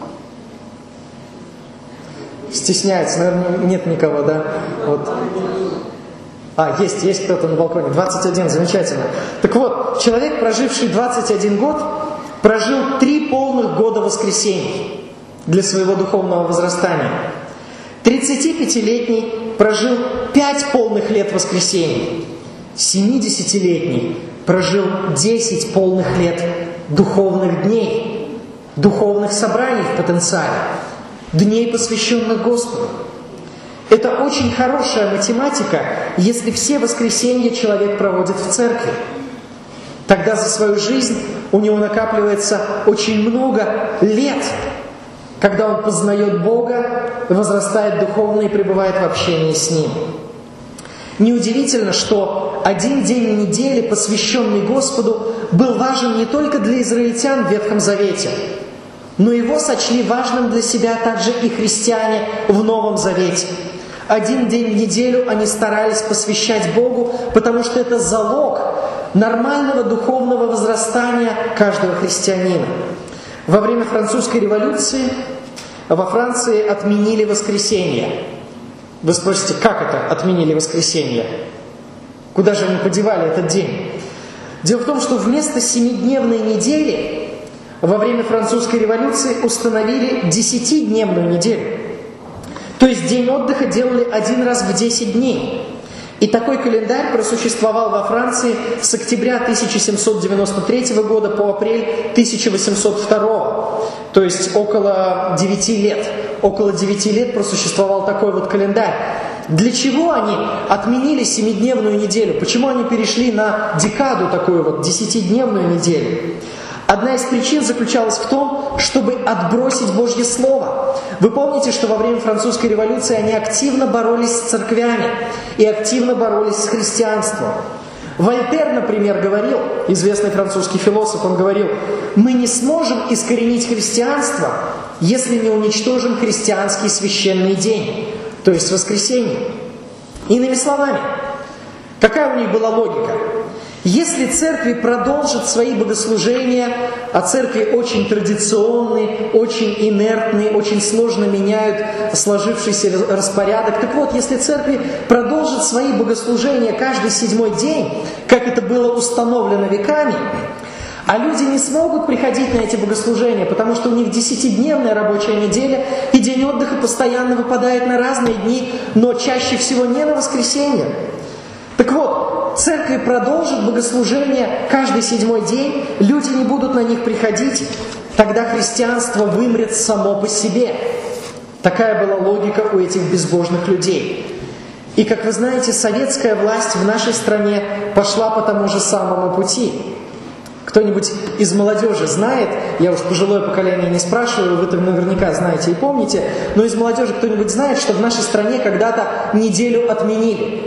Стесняется, наверное, нет никого, да? Вот. А, есть, есть кто-то на балконе. двадцать один, замечательно. Так вот, человек, проживший двадцать один год, прожил три полных года воскресений для своего духовного возрастания. тридцатипятилетний прожил пять полных лет воскресений. семидесятилетний прожил десять полных лет духовных дней, духовных собраний в потенциале, дней, посвященных Господу. Это очень хорошая математика, если все воскресенья человек проводит в церкви. Тогда за свою жизнь у него накапливается очень много лет, когда он познает Бога, возрастает духовно и пребывает в общении с Ним. Неудивительно, что один день недели, посвященный Господу, был важен не только для израильтян в Ветхом Завете, но его сочли важным для себя также и христиане в Новом Завете. Один день в неделю они старались посвящать Богу, потому что это залог нормального духовного возрастания каждого христианина. Во время французской революции во Франции отменили воскресенье. Вы спросите, как это отменили воскресенье? Куда же они подевали этот день? Дело в том, что вместо семидневной недели во время французской революции установили десятидневную неделю. То есть день отдыха делали один раз в десять дней. И такой календарь просуществовал во Франции с октября тысяча семьсот девяносто третьего года по апрель тысяча восемьсот второго. то есть около девяти лет. Около девяти лет просуществовал такой вот календарь. Для чего они отменили семидневную неделю? Почему они перешли на декаду, такую вот десятидневную неделю? Одна из причин заключалась в том, чтобы отбросить Божье Слово. Вы помните, что во время французской революции они активно боролись с церквями и активно боролись с христианством. Вольтер, например, говорил, известный французский философ, он говорил: «Мы не сможем искоренить христианство, если не уничтожим христианский священный день», то есть воскресенье. Иными словами, какая у них была логика? Если церкви продолжат свои богослужения, а церкви очень традиционные, очень инертные, очень сложно меняют сложившийся распорядок. Так вот, если церкви продолжат свои богослужения каждый седьмой день, как это было установлено веками, а люди не смогут приходить на эти богослужения, потому что у них десятидневная рабочая неделя, и день отдыха постоянно выпадает на разные дни, но чаще всего не на воскресенье. Так вот, церкви продолжат богослужения каждый седьмой день, люди не будут на них приходить, тогда христианство вымрет само по себе. Такая была логика у этих безбожных людей. И, как вы знаете, советская власть в нашей стране пошла по тому же самому пути. Кто-нибудь из молодежи знает, я уж пожилое поколение не спрашиваю, вы-то наверняка знаете и помните, но из молодежи кто-нибудь знает, что в нашей стране когда-то неделю отменили?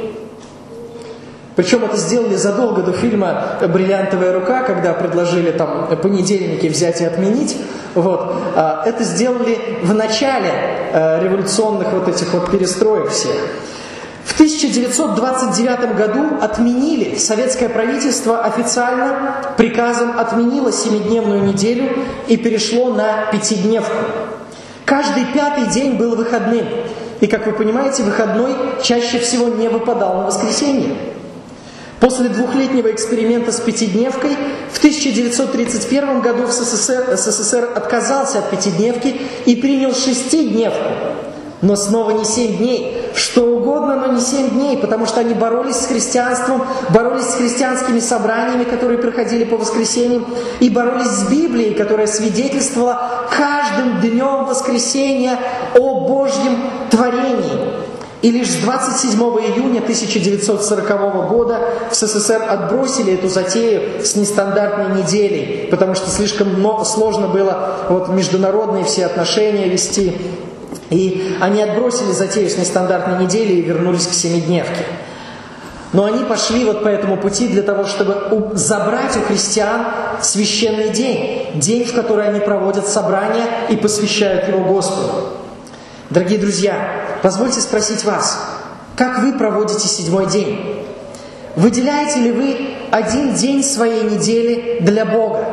Причем это сделали задолго до фильма «Бриллиантовая рука», когда предложили там понедельники взять и отменить. Вот. Это сделали в начале революционных вот этих вот перестроек всех. В тысяча девятьсот двадцать девятом году отменили, советское правительство официально приказом отменило семидневную неделю и перешло на пятидневку. Каждый пятый день был выходным. И, как вы понимаете, выходной чаще всего не выпадал на воскресенье. После двухлетнего эксперимента с пятидневкой в тысяча девятьсот тридцать первом году в СССР, СССР отказался от пятидневки и принял шестидневку. Но снова не семь дней. Что угодно, но не семь дней, потому что они боролись с христианством, боролись с христианскими собраниями, которые проходили по воскресеньям, и боролись с Библией, которая свидетельствовала каждым днем воскресенья о Божьем творении. И лишь с двадцать седьмого июня тысяча девятьсот сорокового года в СССР отбросили эту затею с нестандартной неделей, потому что слишком сложно было вот международные все отношения вести. И они отбросили затею с нестандартной неделей и вернулись к семидневке. Но они пошли вот по этому пути для того, чтобы забрать у христиан священный день, день, в который они проводят собрания и посвящают его Господу. Дорогие друзья, позвольте спросить вас, как вы проводите седьмой день? Выделяете ли вы один день своей недели для Бога?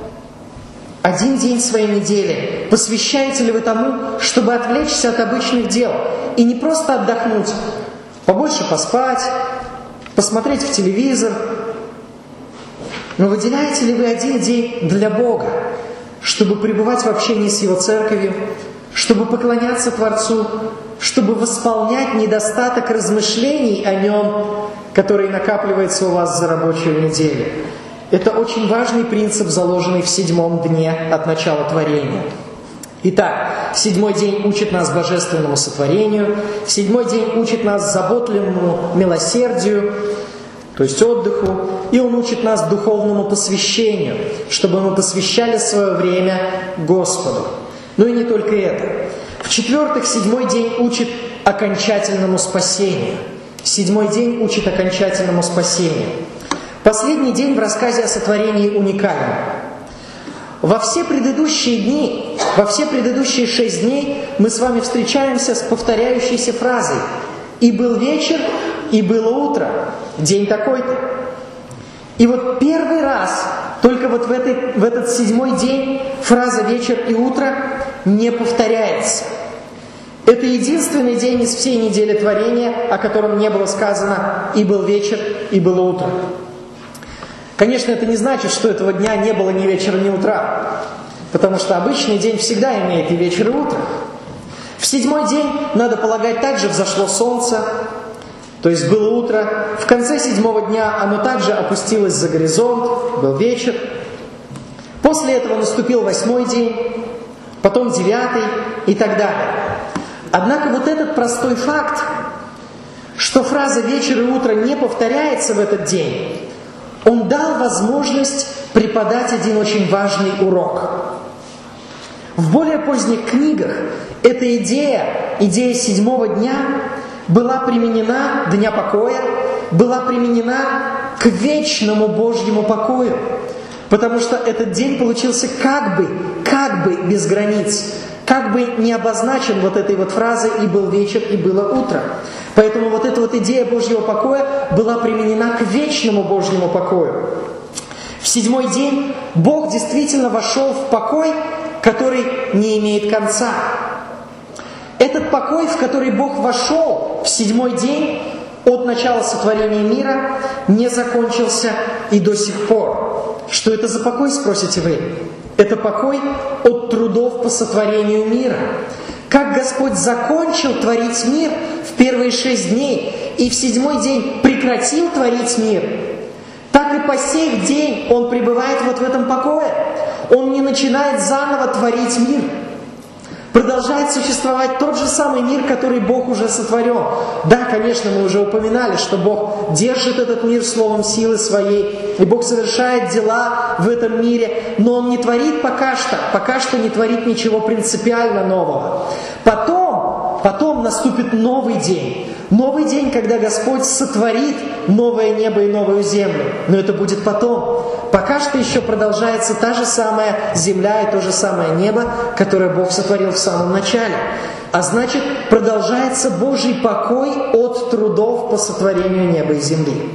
Один день своей недели посвящаете ли вы тому, чтобы отвлечься от обычных дел и не просто отдохнуть, побольше поспать, посмотреть в телевизор? Но выделяете ли вы один день для Бога, чтобы пребывать в общении с Его Церковью, чтобы поклоняться Творцу, чтобы восполнять недостаток размышлений о Нем, который накапливается у вас за рабочую неделю? Это очень важный принцип, заложенный в седьмом дне от начала творения. Итак, седьмой день учит нас божественному сотворению, седьмой день учит нас заботливому милосердию, то есть отдыху, и он учит нас духовному посвящению, чтобы мы посвящали свое время Господу. Но и не только это. В-четвертых, седьмой день учит окончательному спасению. Седьмой день учит окончательному спасению. Последний день в рассказе о сотворении уникален. Во все предыдущие дни, во все предыдущие шесть дней мы с вами встречаемся с повторяющейся фразой: «И был вечер, и было утро, день такой-то». И вот первый раз, только вот в, этой, в этот седьмой день, фраза «вечер и утро» не повторяется. Это единственный день из всей недели творения, о котором не было сказано «и был вечер, и было утро». Конечно, это не значит, что этого дня не было ни вечера, ни утра, потому что обычный день всегда имеет и вечер, и утро. В седьмой день, надо полагать, также взошло солнце, то есть было утро. В конце седьмого дня оно также опустилось за горизонт, был вечер. После этого наступил восьмой день, потом девятый и так далее. Однако вот этот простой факт, что фраза «вечер и утро» не повторяется в этот день, он дал возможность преподать один очень важный урок. В более поздних книгах эта идея, идея седьмого дня, была применена, дня покоя, была применена к вечному Божьему покою. Потому что этот день получился как бы, как бы без границ, как бы не обозначен вот этой вот фразой «и был вечер, и было утро». Поэтому вот эта вот идея Божьего покоя была применена к вечному Божьему покою. В седьмой день Бог действительно вошел в покой, который не имеет конца. Этот покой, в который Бог вошел в седьмой день от начала сотворения мира, не закончился и до сих пор. Что это за покой, спросите вы? Это покой от трудов по сотворению мира. Как Господь закончил творить мир в первые шесть дней и в седьмой день прекратил творить мир, так и по сей день Он пребывает вот в этом покое. Он не начинает заново творить мир. Продолжает существовать тот же самый мир, который Бог уже сотворен. Да, конечно, мы уже упоминали, что Бог держит этот мир словом силы своей, и Бог совершает дела в этом мире, но Он не творит пока что, пока что не творит ничего принципиально нового. Потом, потом наступит новый день. Новый день, когда Господь сотворит новое небо и новую землю. Но это будет потом. Пока что еще продолжается та же самая земля и то же самое небо, которое Бог сотворил в самом начале. А значит, продолжается Божий покой от трудов по сотворению неба и земли.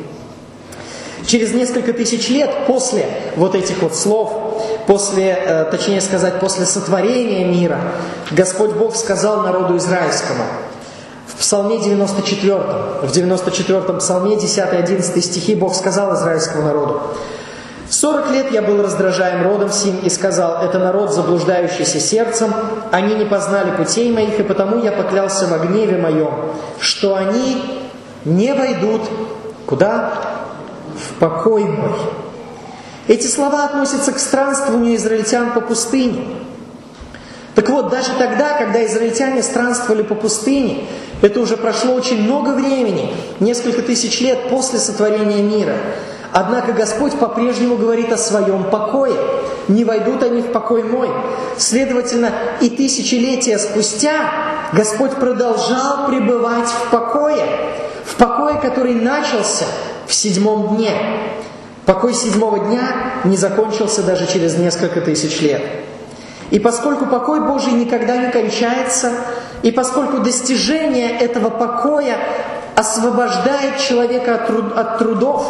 Через несколько тысяч лет после вот этих вот слов, после, точнее сказать, после сотворения мира, Господь Бог сказал народу израильскому, в Псалме девяносто четвёртом, в девяносто четвёртом Псалме, десятый-одиннадцатый стихи, Бог сказал израильскому народу: «Сорок лет я был раздражаем родом сим и сказал, это народ, заблуждающийся сердцем, они не познали путей моих, и потому я поклялся во гневе моем, что они не войдут куда? В покой мой». Эти слова относятся к странствованию израильтян по пустыне. Так вот, даже тогда, когда израильтяне странствовали по пустыне, это уже прошло очень много времени, несколько тысяч лет после сотворения мира. Однако Господь по-прежнему говорит о своем покое. Не войдут они в покой мой. Следовательно, и тысячелетия спустя Господь продолжал пребывать в покое. В покое, который начался в седьмом дне. Покой седьмого дня не закончился даже через несколько тысяч лет. И поскольку покой Божий никогда не кончается, и поскольку достижение этого покоя освобождает человека от, труд, от трудов,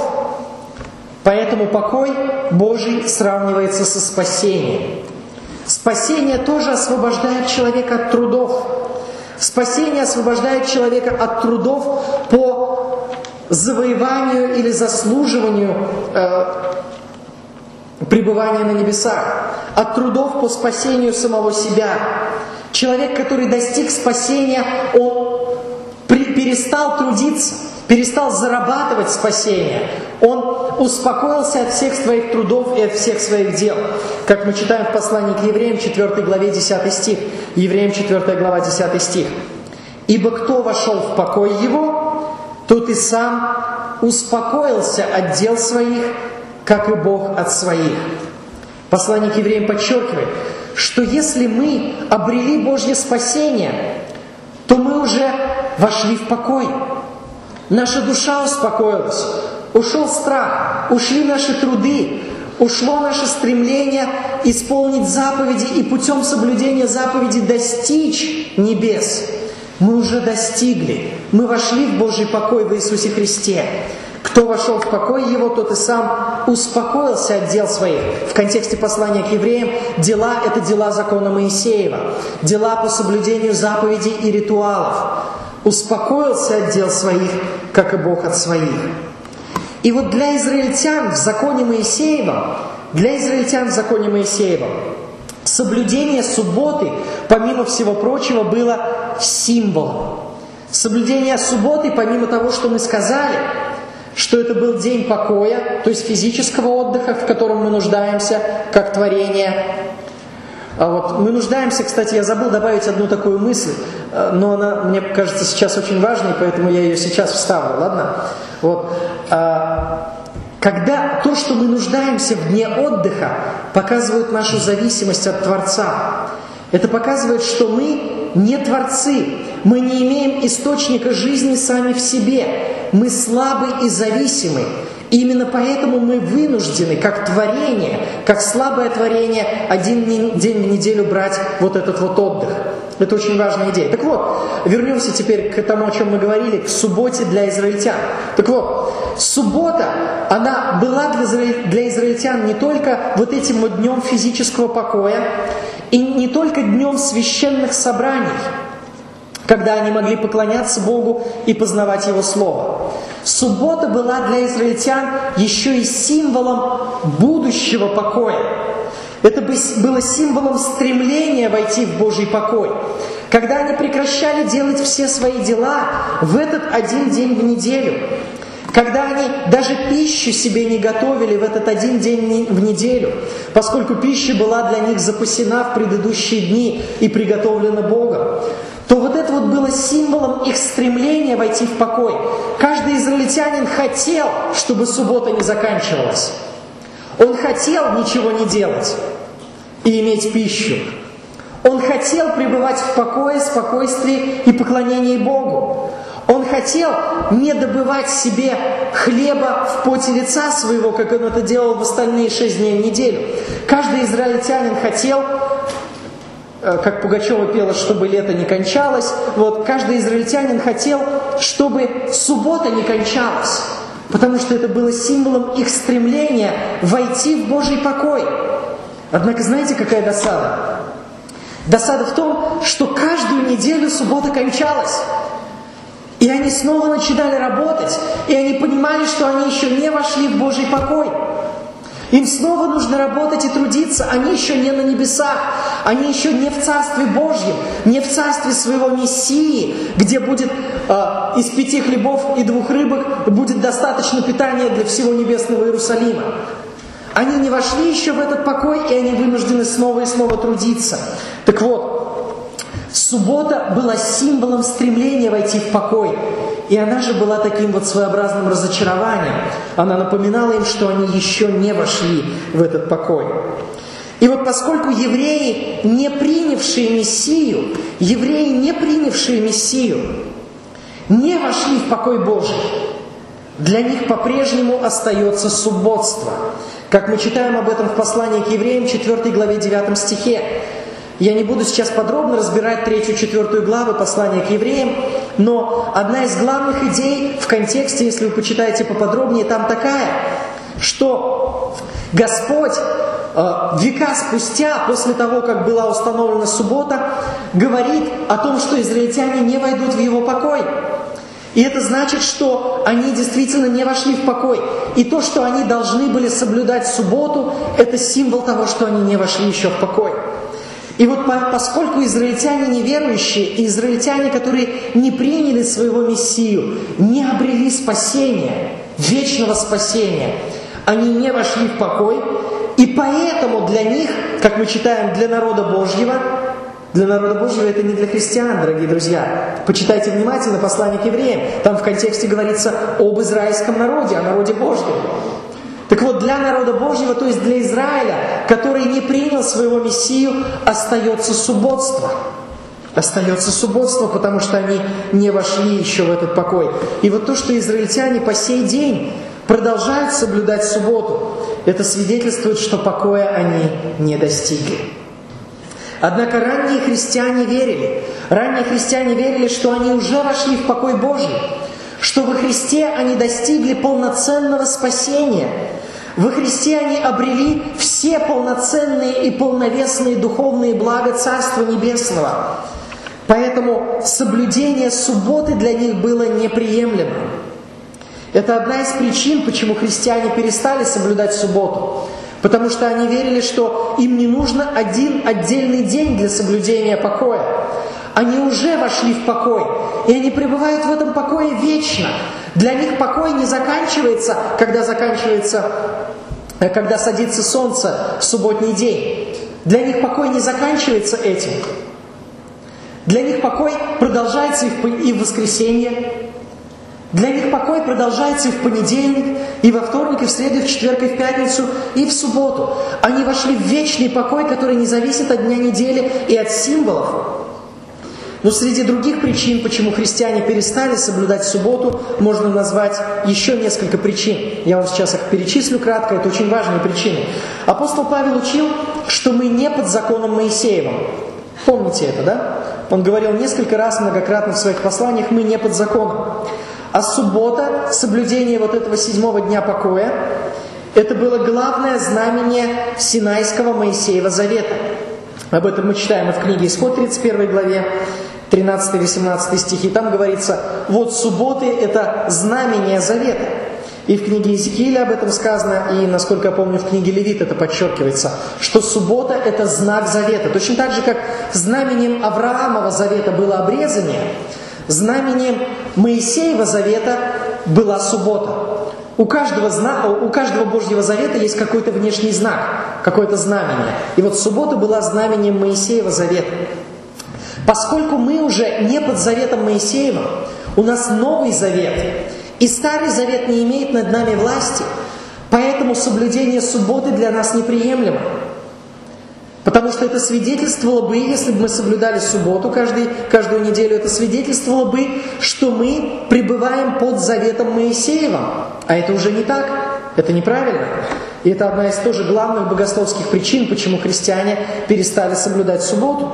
поэтому покой Божий сравнивается со спасением. Спасение тоже освобождает человека от трудов. Спасение освобождает человека от трудов по завоеванию или заслуживанию э, пребывания на небесах, от трудов по спасению самого себя. Человек, который достиг спасения, он перестал трудиться, перестал зарабатывать спасение. Он успокоился от всех своих трудов и от всех своих дел. Как мы читаем в послании к Евреям, четвёртой главе, десятый стих. Евреям, четвёртая глава, десятый стих. «Ибо кто вошел в покой его, тот и сам успокоился от дел своих, как и Бог от своих». Послание к Евреям подчеркивает, что если мы обрели Божье спасение, то мы уже вошли в покой. Наша душа успокоилась, ушел страх, ушли наши труды, ушло наше стремление исполнить заповеди и путем соблюдения заповедей достичь небес. Мы уже достигли, мы вошли в Божий покой в Иисусе Христе. Кто вошел в покой его, тот и сам успокоился от дел своих. В контексте послания к евреям дела – это дела закона Моисеева, дела по соблюдению заповедей и ритуалов. Успокоился от дел своих, как и Бог от своих. И вот для израильтян в законе Моисеевом, для израильтян в законе Моисеевом соблюдение субботы, помимо всего прочего, было символом. Соблюдение субботы, помимо того, что мы сказали, что это был день покоя, то есть физического отдыха, в котором мы нуждаемся, как творение, А вот мы нуждаемся, кстати, я забыл добавить одну такую мысль, но она, мне кажется, сейчас очень важной, поэтому я ее сейчас вставлю, ладно? Вот. Когда то, что мы нуждаемся в дне отдыха, показывает нашу зависимость от Творца, это показывает, что мы не творцы, мы не имеем источника жизни сами в себе, мы слабы и зависимы. И именно поэтому мы вынуждены, как творение, как слабое творение, один день в неделю брать вот этот вот отдых. Это очень важная идея. Так вот, вернемся теперь к тому, о чем мы говорили, к субботе для израильтян. Так вот, суббота, она была для, израиль... для израильтян не только вот этим вот днем физического покоя, и не только днем священных собраний, когда они могли поклоняться Богу и познавать Его Слово. Суббота была для израильтян еще и символом будущего покоя. Это было символом стремления войти в Божий покой. Когда они прекращали делать все свои дела в этот один день в неделю, когда они даже пищу себе не готовили в этот один день в неделю, поскольку пища была для них запасена в предыдущие дни и приготовлена Богом, то вот это вот было символом их стремления войти в покой. Каждый израильтянин хотел, чтобы суббота не заканчивалась. Он хотел ничего не делать и иметь пищу. Он хотел пребывать в покое, спокойствии и поклонении Богу. Он хотел не добывать себе хлеба в поте лица своего, как он это делал в остальные шесть дней в неделю. Каждый израильтянин хотел, как Пугачева пела, чтобы лето не кончалось, вот, каждый израильтянин хотел, чтобы суббота не кончалась, потому что это было символом их стремления войти в Божий покой. Однако знаете, какая досада? Досада в том, что каждую неделю суббота кончалась. И они снова начинали работать, и они понимали, что они еще не вошли в Божий покой. Им снова нужно работать и трудиться. Они еще не на небесах. Они еще не в Царстве Божьем, не в Царстве своего Мессии, где будет э, из пяти хлебов и двух рыбок будет достаточно питания для всего небесного Иерусалима. Они не вошли еще в этот покой, и они вынуждены снова и снова трудиться. Так вот, суббота была символом стремления войти в покой. И она же была таким вот своеобразным разочарованием. Она напоминала им, что они еще не вошли в этот покой. И вот поскольку евреи, не принявшие Мессию, евреи, не принявшие Мессию, не вошли в покой Божий, для них по-прежнему остается субботство. Как мы читаем об этом в послании к евреям, четвёртой главе, девятом стихе. Я не буду сейчас подробно разбирать третью, четвертую главы послания к евреям, но одна из главных идей в контексте, если вы почитаете поподробнее, там такая, что Господь э, века спустя, после того, как была установлена суббота, говорит о том, что израильтяне не войдут в Его покой. И это значит, что они действительно не вошли в покой. И то, что они должны были соблюдать субботу, это символ того, что они не вошли еще в покой. И вот поскольку израильтяне неверующие, и израильтяне, которые не приняли своего Мессию, не обрели спасения, вечного спасения, они не вошли в покой, и поэтому для них, как мы читаем, для народа Божьего, для народа Божьего это не для христиан, дорогие друзья. Почитайте внимательно послание к евреям, там в контексте говорится об израильском народе, о народе Божьем. Так вот, для народа Божьего, то есть для Израиля, который не принял своего Мессию, остается субботство. Остается субботство, потому что они не вошли еще в этот покой. И вот то, что израильтяне по сей день продолжают соблюдать субботу, это свидетельствует, что покоя они не достигли. Однако ранние христиане верили. Ранние христиане верили, что они уже вошли в покой Божий, что во Христе они достигли полноценного спасения. Во Христе они обрели все полноценные и полновесные духовные блага Царства Небесного. Поэтому соблюдение субботы для них было неприемлемым. Это одна из причин, почему христиане перестали соблюдать субботу. Потому что они верили, что им не нужно один отдельный день для соблюдения покоя. Они уже вошли в покой, и они пребывают в этом покое вечно. Для них покой не заканчивается, когда заканчивается, когда садится солнце в субботний день. Для них покой не заканчивается этим. Для них покой продолжается и в воскресенье. Для них покой продолжается и в понедельник, и во вторник, и в среду, и в четверг, и в пятницу, и в субботу. Они вошли в вечный покой, который не зависит от дня недели и от символов. Но среди других причин, почему христиане перестали соблюдать субботу, можно назвать еще несколько причин. Я вам сейчас их перечислю кратко, это очень важные причины. Апостол Павел учил, что мы не под законом Моисеевым. Помните это, да? Он говорил несколько раз, многократно в своих посланиях, мы не под законом. А суббота, соблюдение вот этого седьмого дня покоя, это было главное знамение Синайского Моисеева завета. Об этом мы читаем и в книге Исход, тридцать первой главе, тринадцатый-восемнадцатый стихи. Там говорится, вот субботы – это знамение завета. И в книге Иезекииля об этом сказано, и, насколько я помню, в книге Левит это подчеркивается, что суббота – это знак завета. Точно так же, как знаменем Авраамова завета было обрезание, знаменем Моисеева завета была суббота. У каждого, зна... у каждого Божьего завета есть какой-то внешний знак, какое-то знамение. И вот суббота была знамением Моисеева завета. Поскольку мы уже не под заветом Моисеевым, у нас новый завет, и старый завет не имеет над нами власти, поэтому соблюдение субботы для нас неприемлемо. Потому что это свидетельствовало бы, если бы мы соблюдали субботу каждый, каждую неделю, это свидетельствовало бы, что мы пребываем под заветом Моисеевым. А это уже не так, это неправильно. И это одна из тоже главных богословских причин, почему христиане перестали соблюдать субботу.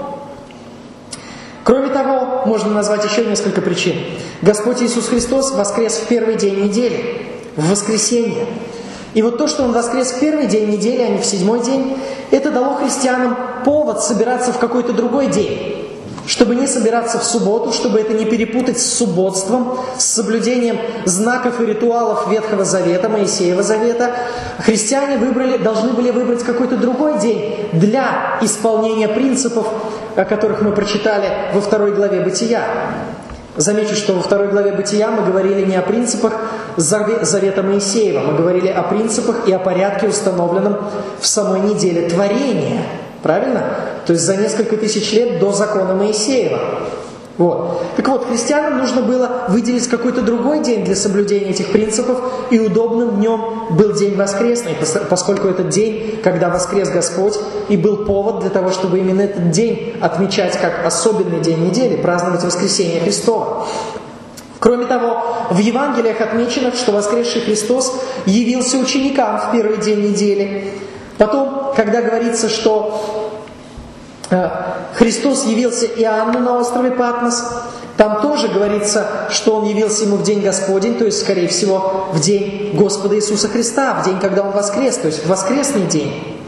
Кроме того, можно назвать еще несколько причин. Господь Иисус Христос воскрес в первый день недели, в воскресенье. И вот то, что Он воскрес в первый день недели, а не в седьмой день, это дало христианам повод собираться в какой-то другой день. Чтобы не собираться в субботу, чтобы это не перепутать с субботством, с соблюдением знаков и ритуалов Ветхого Завета, Моисеева Завета, христиане выбрали, должны были выбрать какой-то другой день для исполнения принципов, о которых мы прочитали во второй главе Бытия. Замечу, что во второй главе Бытия мы говорили не о принципах Завета Моисеева, мы говорили о принципах и о порядке, установленном в самой неделе творения. Правильно? То есть за несколько тысяч лет до закона Моисеева. Вот. Так вот, христианам нужно было выделить какой-то другой день для соблюдения этих принципов, и удобным днем был день воскресный, поскольку этот день, когда воскрес Господь, и был повод для того, чтобы именно этот день отмечать как особенный день недели, праздновать воскресение Христова. Кроме того, в Евангелиях отмечено, что воскресший Христос явился ученикам в первый день недели. Потом, когда говорится, что э, Христос явился Иоанну на острове Патмос, там тоже говорится, что Он явился ему в день Господень, то есть, скорее всего, в день Господа Иисуса Христа, в день, когда Он воскрес, то есть в воскресный день.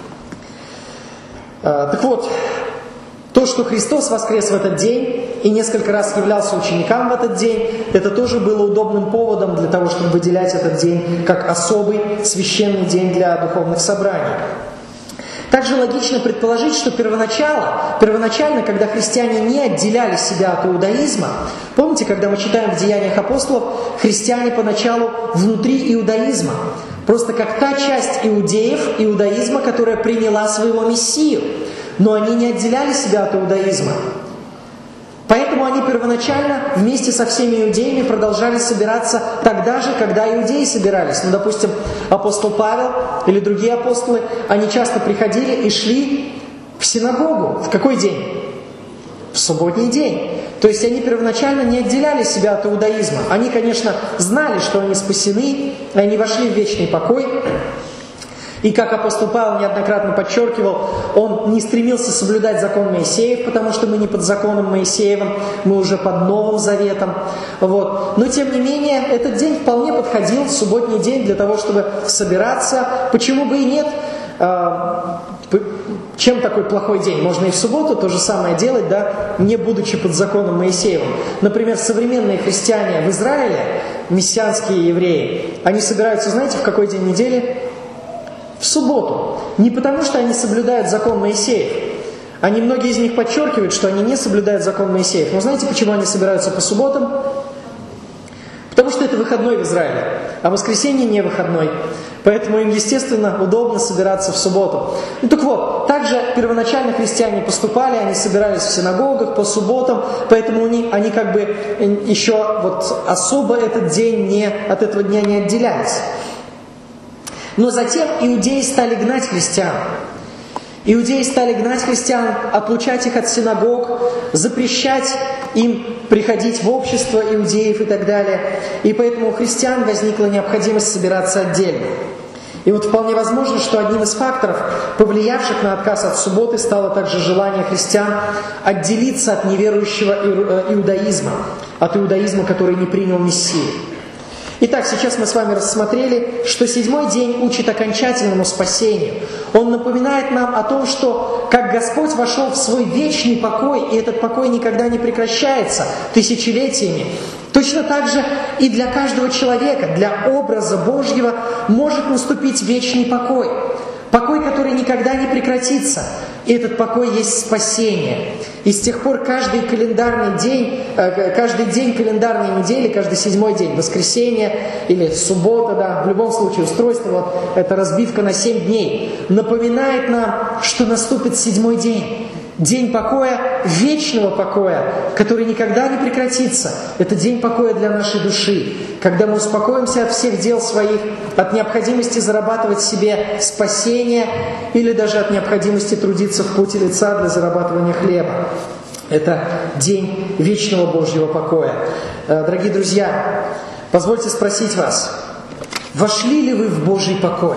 Э, так вот, то, что Христос воскрес в этот день и несколько раз являлся ученикам в этот день, это тоже было удобным поводом для того, чтобы выделять этот день как особый священный день для духовных собраний. Также логично предположить, что первоначально, первоначально, когда христиане не отделяли себя от иудаизма, помните, когда мы читаем в Деяниях апостолов, христиане поначалу внутри иудаизма, просто как та часть иудеев, иудаизма, которая приняла своего Мессию, но они не отделяли себя от иудаизма. Поэтому они первоначально вместе со всеми иудеями продолжали собираться тогда же, когда иудеи собирались. Ну, допустим, апостол Павел или другие апостолы, они часто приходили и шли в синагогу. В какой день? В субботний день. То есть они первоначально не отделяли себя от иудаизма. Они, конечно, знали, что они спасены, и они вошли в вечный покой. И как апостол Павел неоднократно подчеркивал, он не стремился соблюдать закон Моисеев, потому что мы не под законом Моисеевым, мы уже под Новым Заветом. Вот. Но тем не менее, этот день вполне подходил, субботний день, для того, чтобы собираться. Почему бы и нет? Чем такой плохой день? Можно и в субботу то же самое делать, да, не будучи под законом Моисеевым. Например, современные христиане в Израиле, мессианские евреи, они собираются, знаете, в какой день недели? В субботу. Не потому, что они соблюдают закон Моисеев. Они, многие из них подчеркивают, что они не соблюдают закон Моисеев. Но знаете, почему они собираются по субботам? Потому что это выходной в Израиле, а воскресенье не выходной. Поэтому им, естественно, удобно собираться в субботу. Ну так вот, также первоначально христиане поступали, они собирались в синагогах по субботам, поэтому они, они как бы еще вот особо этот день не, от этого дня не отделялись. Но затем иудеи стали гнать христиан. Иудеи стали гнать христиан, отлучать их от синагог, запрещать им приходить в общество иудеев и так далее. И поэтому у христиан возникла необходимость собираться отдельно. И вот вполне возможно, что одним из факторов, повлиявших на отказ от субботы, стало также желание христиан отделиться от неверующего иудаизма, от иудаизма, который не принял Мессию. Итак, сейчас мы с вами рассмотрели, что седьмой день учит окончательному спасению. Он напоминает нам о том, что как Господь вошел в свой вечный покой, и этот покой никогда не прекращается тысячелетиями, точно так же и для каждого человека, для образа Божьего может наступить вечный покой. Покой, который никогда не прекратится. И этот покой есть спасение. И с тех пор каждый календарный день, каждый день календарной недели, каждый седьмой день, воскресенье или суббота, да, в любом случае устройство, вот эта разбивка на семь дней, напоминает нам, что наступит седьмой день. День покоя, вечного покоя, который никогда не прекратится. Это день покоя для нашей души, когда мы успокоимся от всех дел своих, от необходимости зарабатывать себе спасение или даже от необходимости трудиться в поте лица для зарабатывания хлеба. Это день вечного Божьего покоя. Дорогие друзья, позвольте спросить вас, вошли ли вы в Божий покой?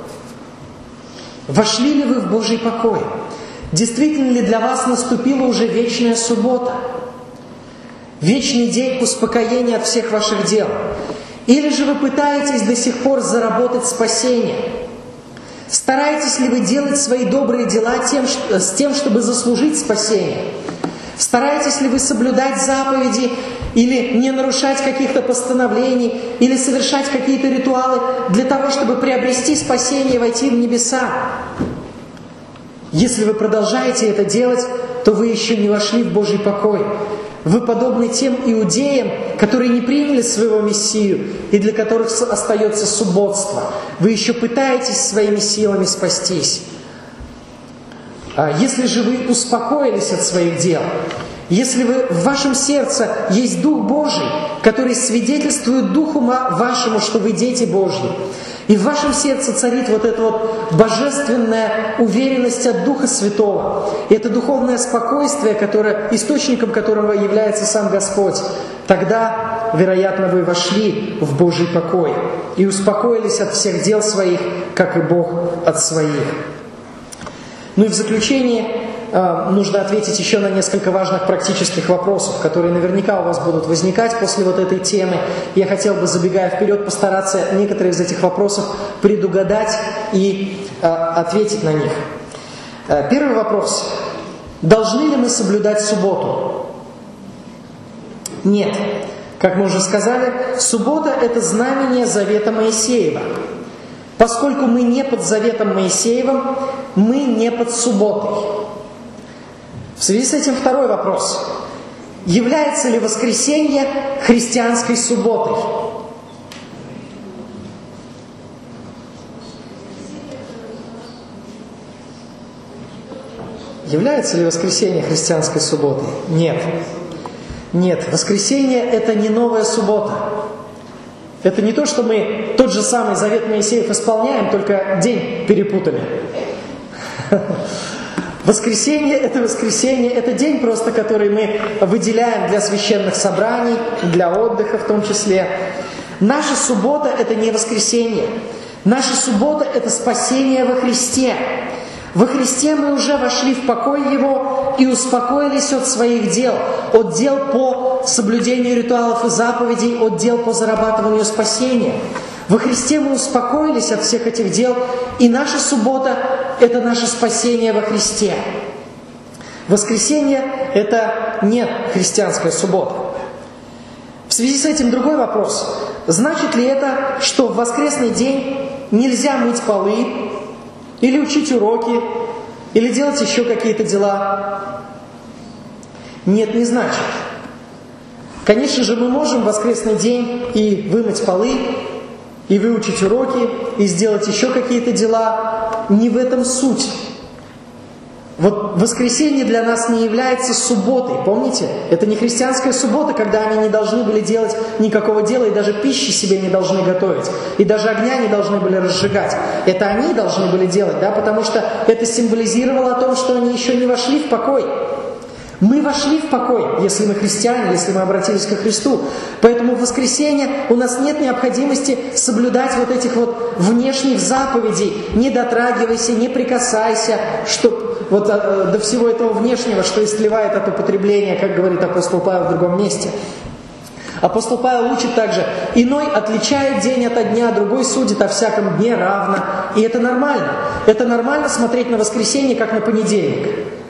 Вошли ли вы в Божий покой? Действительно ли для вас наступила уже вечная суббота? Вечный день успокоения от всех ваших дел? Или же вы пытаетесь до сих пор заработать спасение? Стараетесь ли вы делать свои добрые дела тем, с тем, чтобы заслужить спасение? Стараетесь ли вы соблюдать заповеди или не нарушать каких-то постановлений, или совершать какие-то ритуалы для того, чтобы приобрести спасение и войти в небеса? Если вы продолжаете это делать, то вы еще не вошли в Божий покой. Вы подобны тем иудеям, которые не приняли своего Мессию и для которых остается субботство. Вы еще пытаетесь своими силами спастись. Если же вы успокоились от своих дел, если вы, в вашем сердце есть Дух Божий, который свидетельствует Духу вашему, что вы дети Божьи, и в вашем сердце царит вот эта вот божественная уверенность от Духа Святого. И это духовное спокойствие, которое, источником которого является сам Господь. Тогда, вероятно, вы вошли в Божий покой и успокоились от всех дел своих, как и Бог от своих. Ну и в заключение э, нужно ответить еще на несколько важных практических вопросов, которые наверняка у вас будут возникать после вот этой темы. Я хотел бы, забегая вперед, постараться некоторые из этих вопросов предугадать и э, ответить на них. Э, первый вопрос. Должны ли мы соблюдать субботу? Нет. Как мы уже сказали, суббота – это знамение завета Моисеева. Поскольку мы не под заветом Моисеевым, мы не под субботой. В связи с этим второй вопрос. Является ли воскресенье христианской субботой? Является ли воскресенье христианской субботой? Нет. Нет, воскресенье – это не новая суббота. Это не то, что мы тот же самый завет Моисеев исполняем, только день перепутали. Воскресенье – это воскресенье, это день просто, который мы выделяем для священных собраний, для отдыха в том числе. Наша суббота – это не воскресенье. Наша суббота – это спасение во Христе. Во Христе мы уже вошли в покой Его и успокоились от своих дел, от дел по соблюдению ритуалов и заповедей, от дел по зарабатыванию спасения. Во Христе мы успокоились от всех этих дел, и наша суббота – это наше спасение во Христе. Воскресенье – это не христианская суббота. В связи с этим другой вопрос. Значит ли это, что в воскресный день нельзя мыть полы, или учить уроки, или делать еще какие-то дела? Нет, не значит. Конечно же, мы можем в воскресный день и вымыть полы, и выучить уроки, и сделать еще какие-то дела. Не в этом суть. Вот воскресенье для нас не является субботой, помните? Это не христианская суббота, когда они не должны были делать никакого дела, и даже пищи себе не должны готовить, и даже огня не должны были разжигать. Это они должны были делать, да, потому что это символизировало о том, что они еще не вошли в покой. Мы вошли в покой, если мы христиане, если мы обратились ко Христу. Поэтому в воскресенье у нас нет необходимости соблюдать вот этих вот внешних заповедей. Не дотрагивайся, не прикасайся, что вот до всего этого внешнего, что истлевает от употребления, как говорит апостол Павел в другом месте. Апостол Павел учит также: иной отличает день ото дня, другой судит о всяком дне равно. И это нормально. Это нормально смотреть на воскресенье, как на понедельник.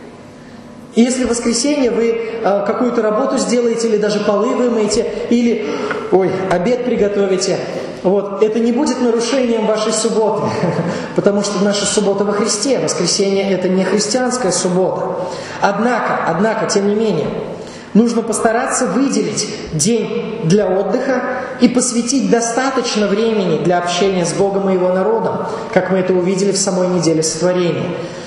И если в воскресенье вы э, какую-то работу сделаете, или даже полы вымоете, или ой, обед приготовите, вот, это не будет нарушением вашей субботы, потому что наша суббота во Христе, воскресенье это не христианская суббота. Однако, однако, тем не менее, нужно постараться выделить день для отдыха и посвятить достаточно времени для общения с Богом и Его народом, как мы это увидели в самой неделе сотворения.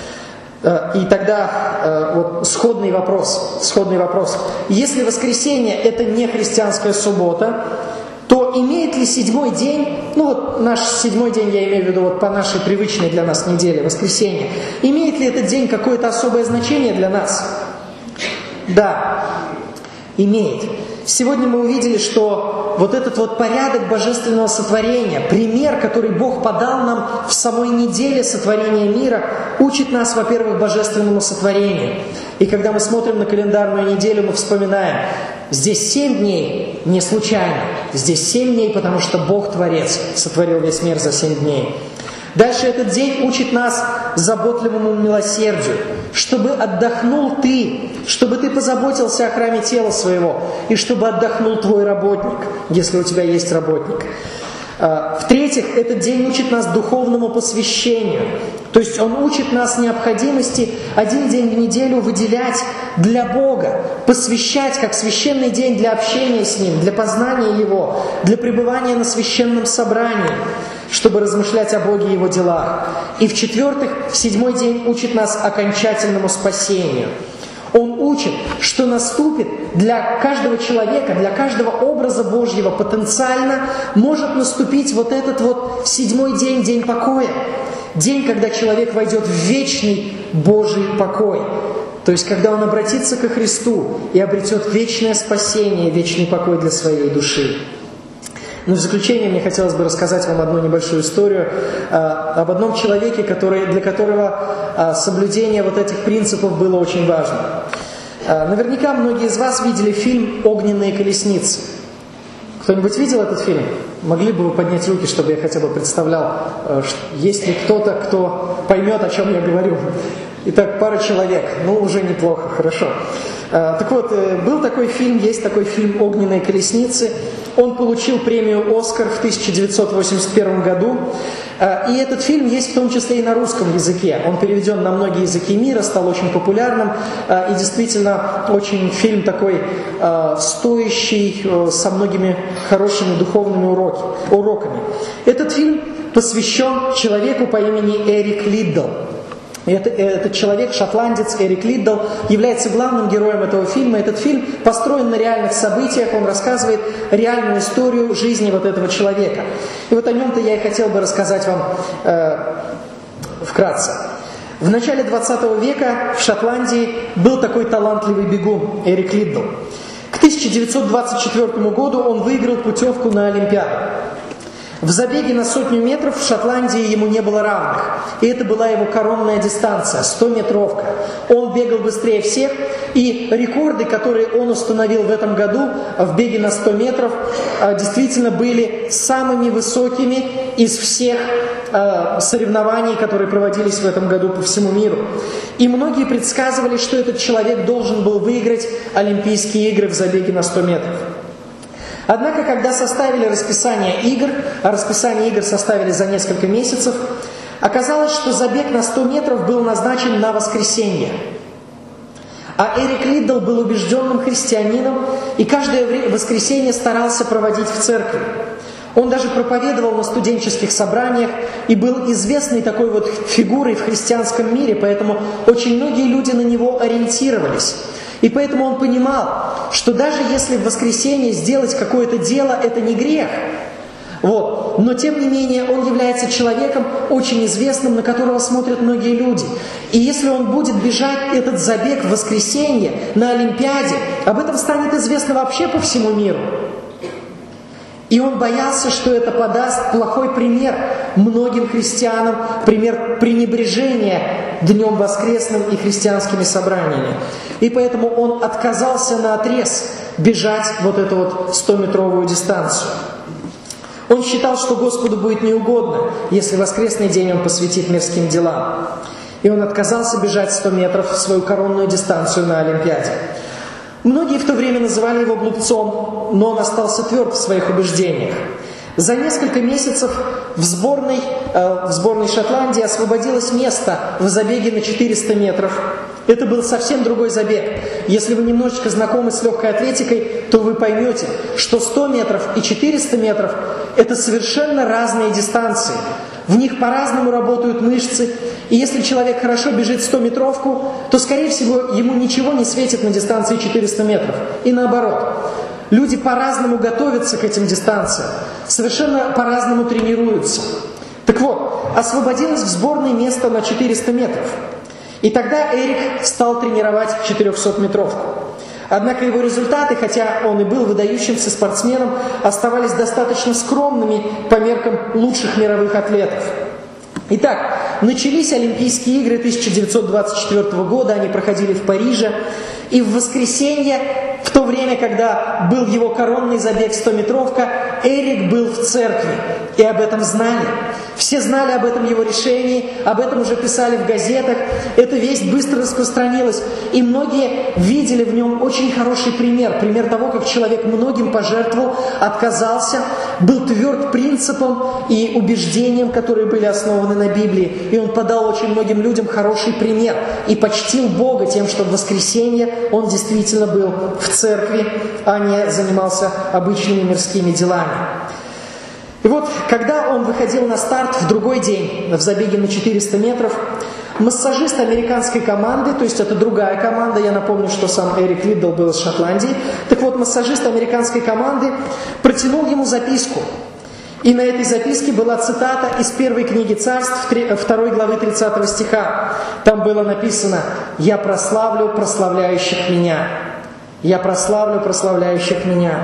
И тогда вот сходный вопрос, сходный вопрос. Если воскресенье это не христианская суббота, то имеет ли седьмой день, ну вот наш седьмой день, я имею в виду вот по нашей привычной для нас неделе, воскресенье, имеет ли этот день какое-то особое значение для нас? Да, имеет. Сегодня мы увидели, что вот этот вот порядок божественного сотворения, пример, который Бог подал нам в самой неделе сотворения мира, учит нас, во-первых, божественному сотворению. И когда мы смотрим на календарную неделю, мы вспоминаем, здесь семь дней не случайно, здесь семь дней, потому что Бог, Творец, сотворил весь мир за семь дней. Дальше этот день учит нас заботливому милосердию, чтобы отдохнул ты, чтобы ты позаботился о храме тела своего, и чтобы отдохнул твой работник, если у тебя есть работник. В-третьих, этот день учит нас духовному посвящению. То есть он учит нас необходимости один день в неделю выделять для Бога, посвящать как священный день для общения с Ним, для познания Его, для пребывания на священном собрании, чтобы размышлять о Боге и Его делах. И в-четвертых, седьмой день учит нас окончательному спасению. Он учит, что наступит для каждого человека, для каждого образа Божьего потенциально может наступить вот этот вот седьмой день, день покоя. День, когда человек войдет в вечный Божий покой. То есть, когда он обратится ко Христу и обретет вечное спасение, вечный покой для своей души. Но в заключение мне хотелось бы рассказать вам одну небольшую историю э, об одном человеке, который, для которого э, соблюдение вот этих принципов было очень важно. Э, наверняка многие из вас видели фильм «Огненные колесницы». Кто-нибудь видел этот фильм? Могли бы вы поднять руки, чтобы я хотя бы представлял, э, есть ли кто-то, кто поймет, о чем я говорю. Итак, пара человек. Ну, уже неплохо, хорошо. Так вот, был такой фильм, есть такой фильм «Огненные колесницы». Он получил премию «Оскар» в тысяча девятьсот восемьдесят первом году. И этот фильм есть в том числе и на русском языке. Он переведен на многие языки мира, стал очень популярным. И действительно, очень фильм такой стоящий, со многими хорошими духовными уроки, уроками. Этот фильм посвящен человеку по имени Эрик Лиддл. Это, этот человек, шотландец Эрик Лиддл, является главным героем этого фильма. Этот фильм построен на реальных событиях, он рассказывает реальную историю жизни вот этого человека. И вот о нем-то я и хотел бы рассказать вам э, вкратце. В начале двадцатого века в Шотландии был такой талантливый бегун Эрик Лиддл. К тысяча девятьсот двадцать четвёртому году он выиграл путевку на Олимпиаду. В забеге на сотню метров в Шотландии ему не было равных. И это была его коронная дистанция, сто-метровка. Он бегал быстрее всех, и рекорды, которые он установил в этом году в беге на сто метров, действительно были самыми высокими из всех соревнований, которые проводились в этом году по всему миру. И многие предсказывали, что этот человек должен был выиграть Олимпийские игры в забеге на сто метров. Однако, когда составили расписание игр, а расписание игр составили за несколько месяцев, оказалось, что забег на сто метров был назначен на воскресенье. А Эрик Лиддл был убежденным христианином и каждое воскресенье старался проводить в церкви. Он даже проповедовал на студенческих собраниях и был известной такой вот фигурой в христианском мире, поэтому очень многие люди на него ориентировались. И поэтому он понимал, что даже если в воскресенье сделать какое-то дело, это не грех. Вот. Но тем не менее он является человеком очень известным, на которого смотрят многие люди. И если он будет бежать этот забег в воскресенье на Олимпиаде, об этом станет известно вообще по всему миру. И он боялся, что это подаст плохой пример многим христианам, пример пренебрежения Днем Воскресным и христианскими собраниями. И поэтому он отказался наотрез бежать вот эту вот стометровую дистанцию. Он считал, что Господу будет неугодно, если воскресный день он посвятит мирским делам. И он отказался бежать сто метров в свою коронную дистанцию на Олимпиаде. Многие в то время называли его глупцом, но он остался тверд в своих убеждениях. За несколько месяцев в сборной, э, в сборной Шотландии освободилось место в забеге на четыреста метров. Это был совсем другой забег. Если вы немножечко знакомы с легкой атлетикой, то вы поймете, что сто метров и четыреста метров – это совершенно разные дистанции. В них по-разному работают мышцы. И если человек хорошо бежит стометровку, то, скорее всего, ему ничего не светит на дистанции четыреста метров. И наоборот. Люди по-разному готовятся к этим дистанциям. Совершенно по-разному тренируются. Так вот, освободилось в сборной место на четыреста метров. И тогда Эрик стал тренировать четырехсотметровку. Однако его результаты, хотя он и был выдающимся спортсменом, оставались достаточно скромными по меркам лучших мировых атлетов. Итак, начались Олимпийские игры тысяча девятьсот двадцать четвёртого года, они проходили в Париже. И в воскресенье, в то время, когда был его коронный забег стометровка, Эрик был в церкви. И об этом знали. Все знали об этом его решении, об этом уже писали в газетах. Эта весть быстро распространилась. И многие видели в нем очень хороший пример. Пример того, как человек многим пожертвовал, отказался, был тверд принципом и убеждением, которые были основаны на Библии. И он подал очень многим людям хороший пример. И почтил Бога тем, что в воскресенье он действительно был в церкви, а не занимался обычными мирскими делами. И вот, когда он выходил на старт в другой день, в забеге на четыреста метров, массажист американской команды, то есть это другая команда, я напомню, что сам Эрик Лиддл был из Шотландии, так вот, массажист американской команды протянул ему записку. И на этой записке была цитата из первой книги Царств, второй главы тридцатого стиха. Там было написано: «Я прославлю прославляющих меня». «Я прославлю прославляющих меня».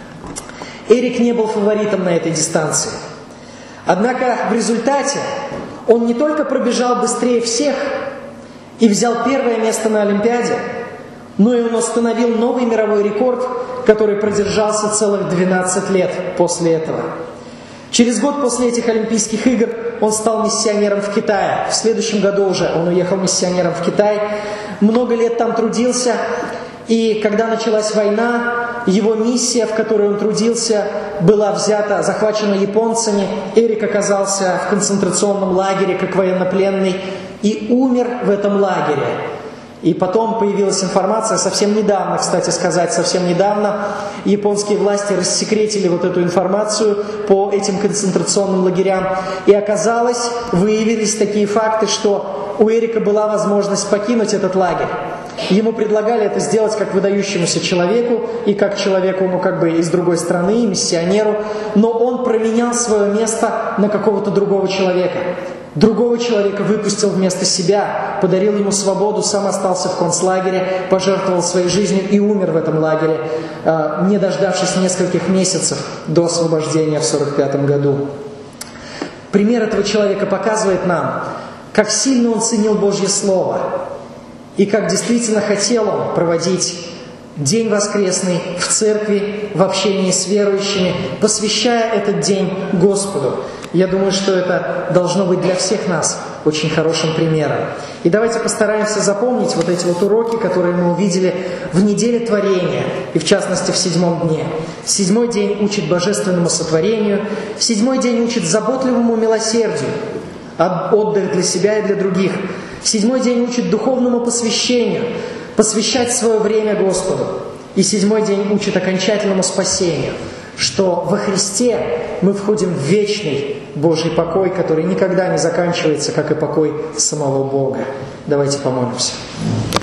Эрик не был фаворитом на этой дистанции. Однако в результате он не только пробежал быстрее всех и взял первое место на Олимпиаде, но и он установил новый мировой рекорд, который продержался целых двенадцать лет после этого. Через год после этих Олимпийских игр он стал миссионером в Китае. В следующем году уже он уехал миссионером в Китай. Много лет там трудился. И когда началась война, его миссия, в которой он трудился, была взята, захвачена японцами. Эрик оказался в концентрационном лагере как военнопленный и умер в этом лагере. И потом появилась информация, совсем недавно, кстати сказать, совсем недавно, японские власти рассекретили вот эту информацию по этим концентрационным лагерям. И оказалось, выявились такие факты, что у Эрика была возможность покинуть этот лагерь. Ему предлагали это сделать как выдающемуся человеку и как человеку, ну как бы из другой страны, миссионеру, но он променял свое место на какого-то другого человека. Другого человека выпустил вместо себя, подарил ему свободу, сам остался в концлагере, пожертвовал своей жизнью и умер в этом лагере, не дождавшись нескольких месяцев до освобождения в сорок пятом году. Пример этого человека показывает нам, как сильно он ценил Божье Слово и как действительно хотел он проводить день воскресный в церкви, в общении с верующими, посвящая этот день Господу. Я думаю, что это должно быть для всех нас очень хорошим примером. И давайте постараемся запомнить вот эти вот уроки, которые мы увидели в неделе творения, и в частности в седьмом дне. Седьмой день учит божественному сотворению, седьмой день учит заботливому милосердию, отдых для себя и для других. Седьмой день учит духовному посвящению, посвящать свое время Господу. И седьмой день учит окончательному спасению, что во Христе мы входим в вечный Божий покой, который никогда не заканчивается, как и покой самого Бога. Давайте помолимся.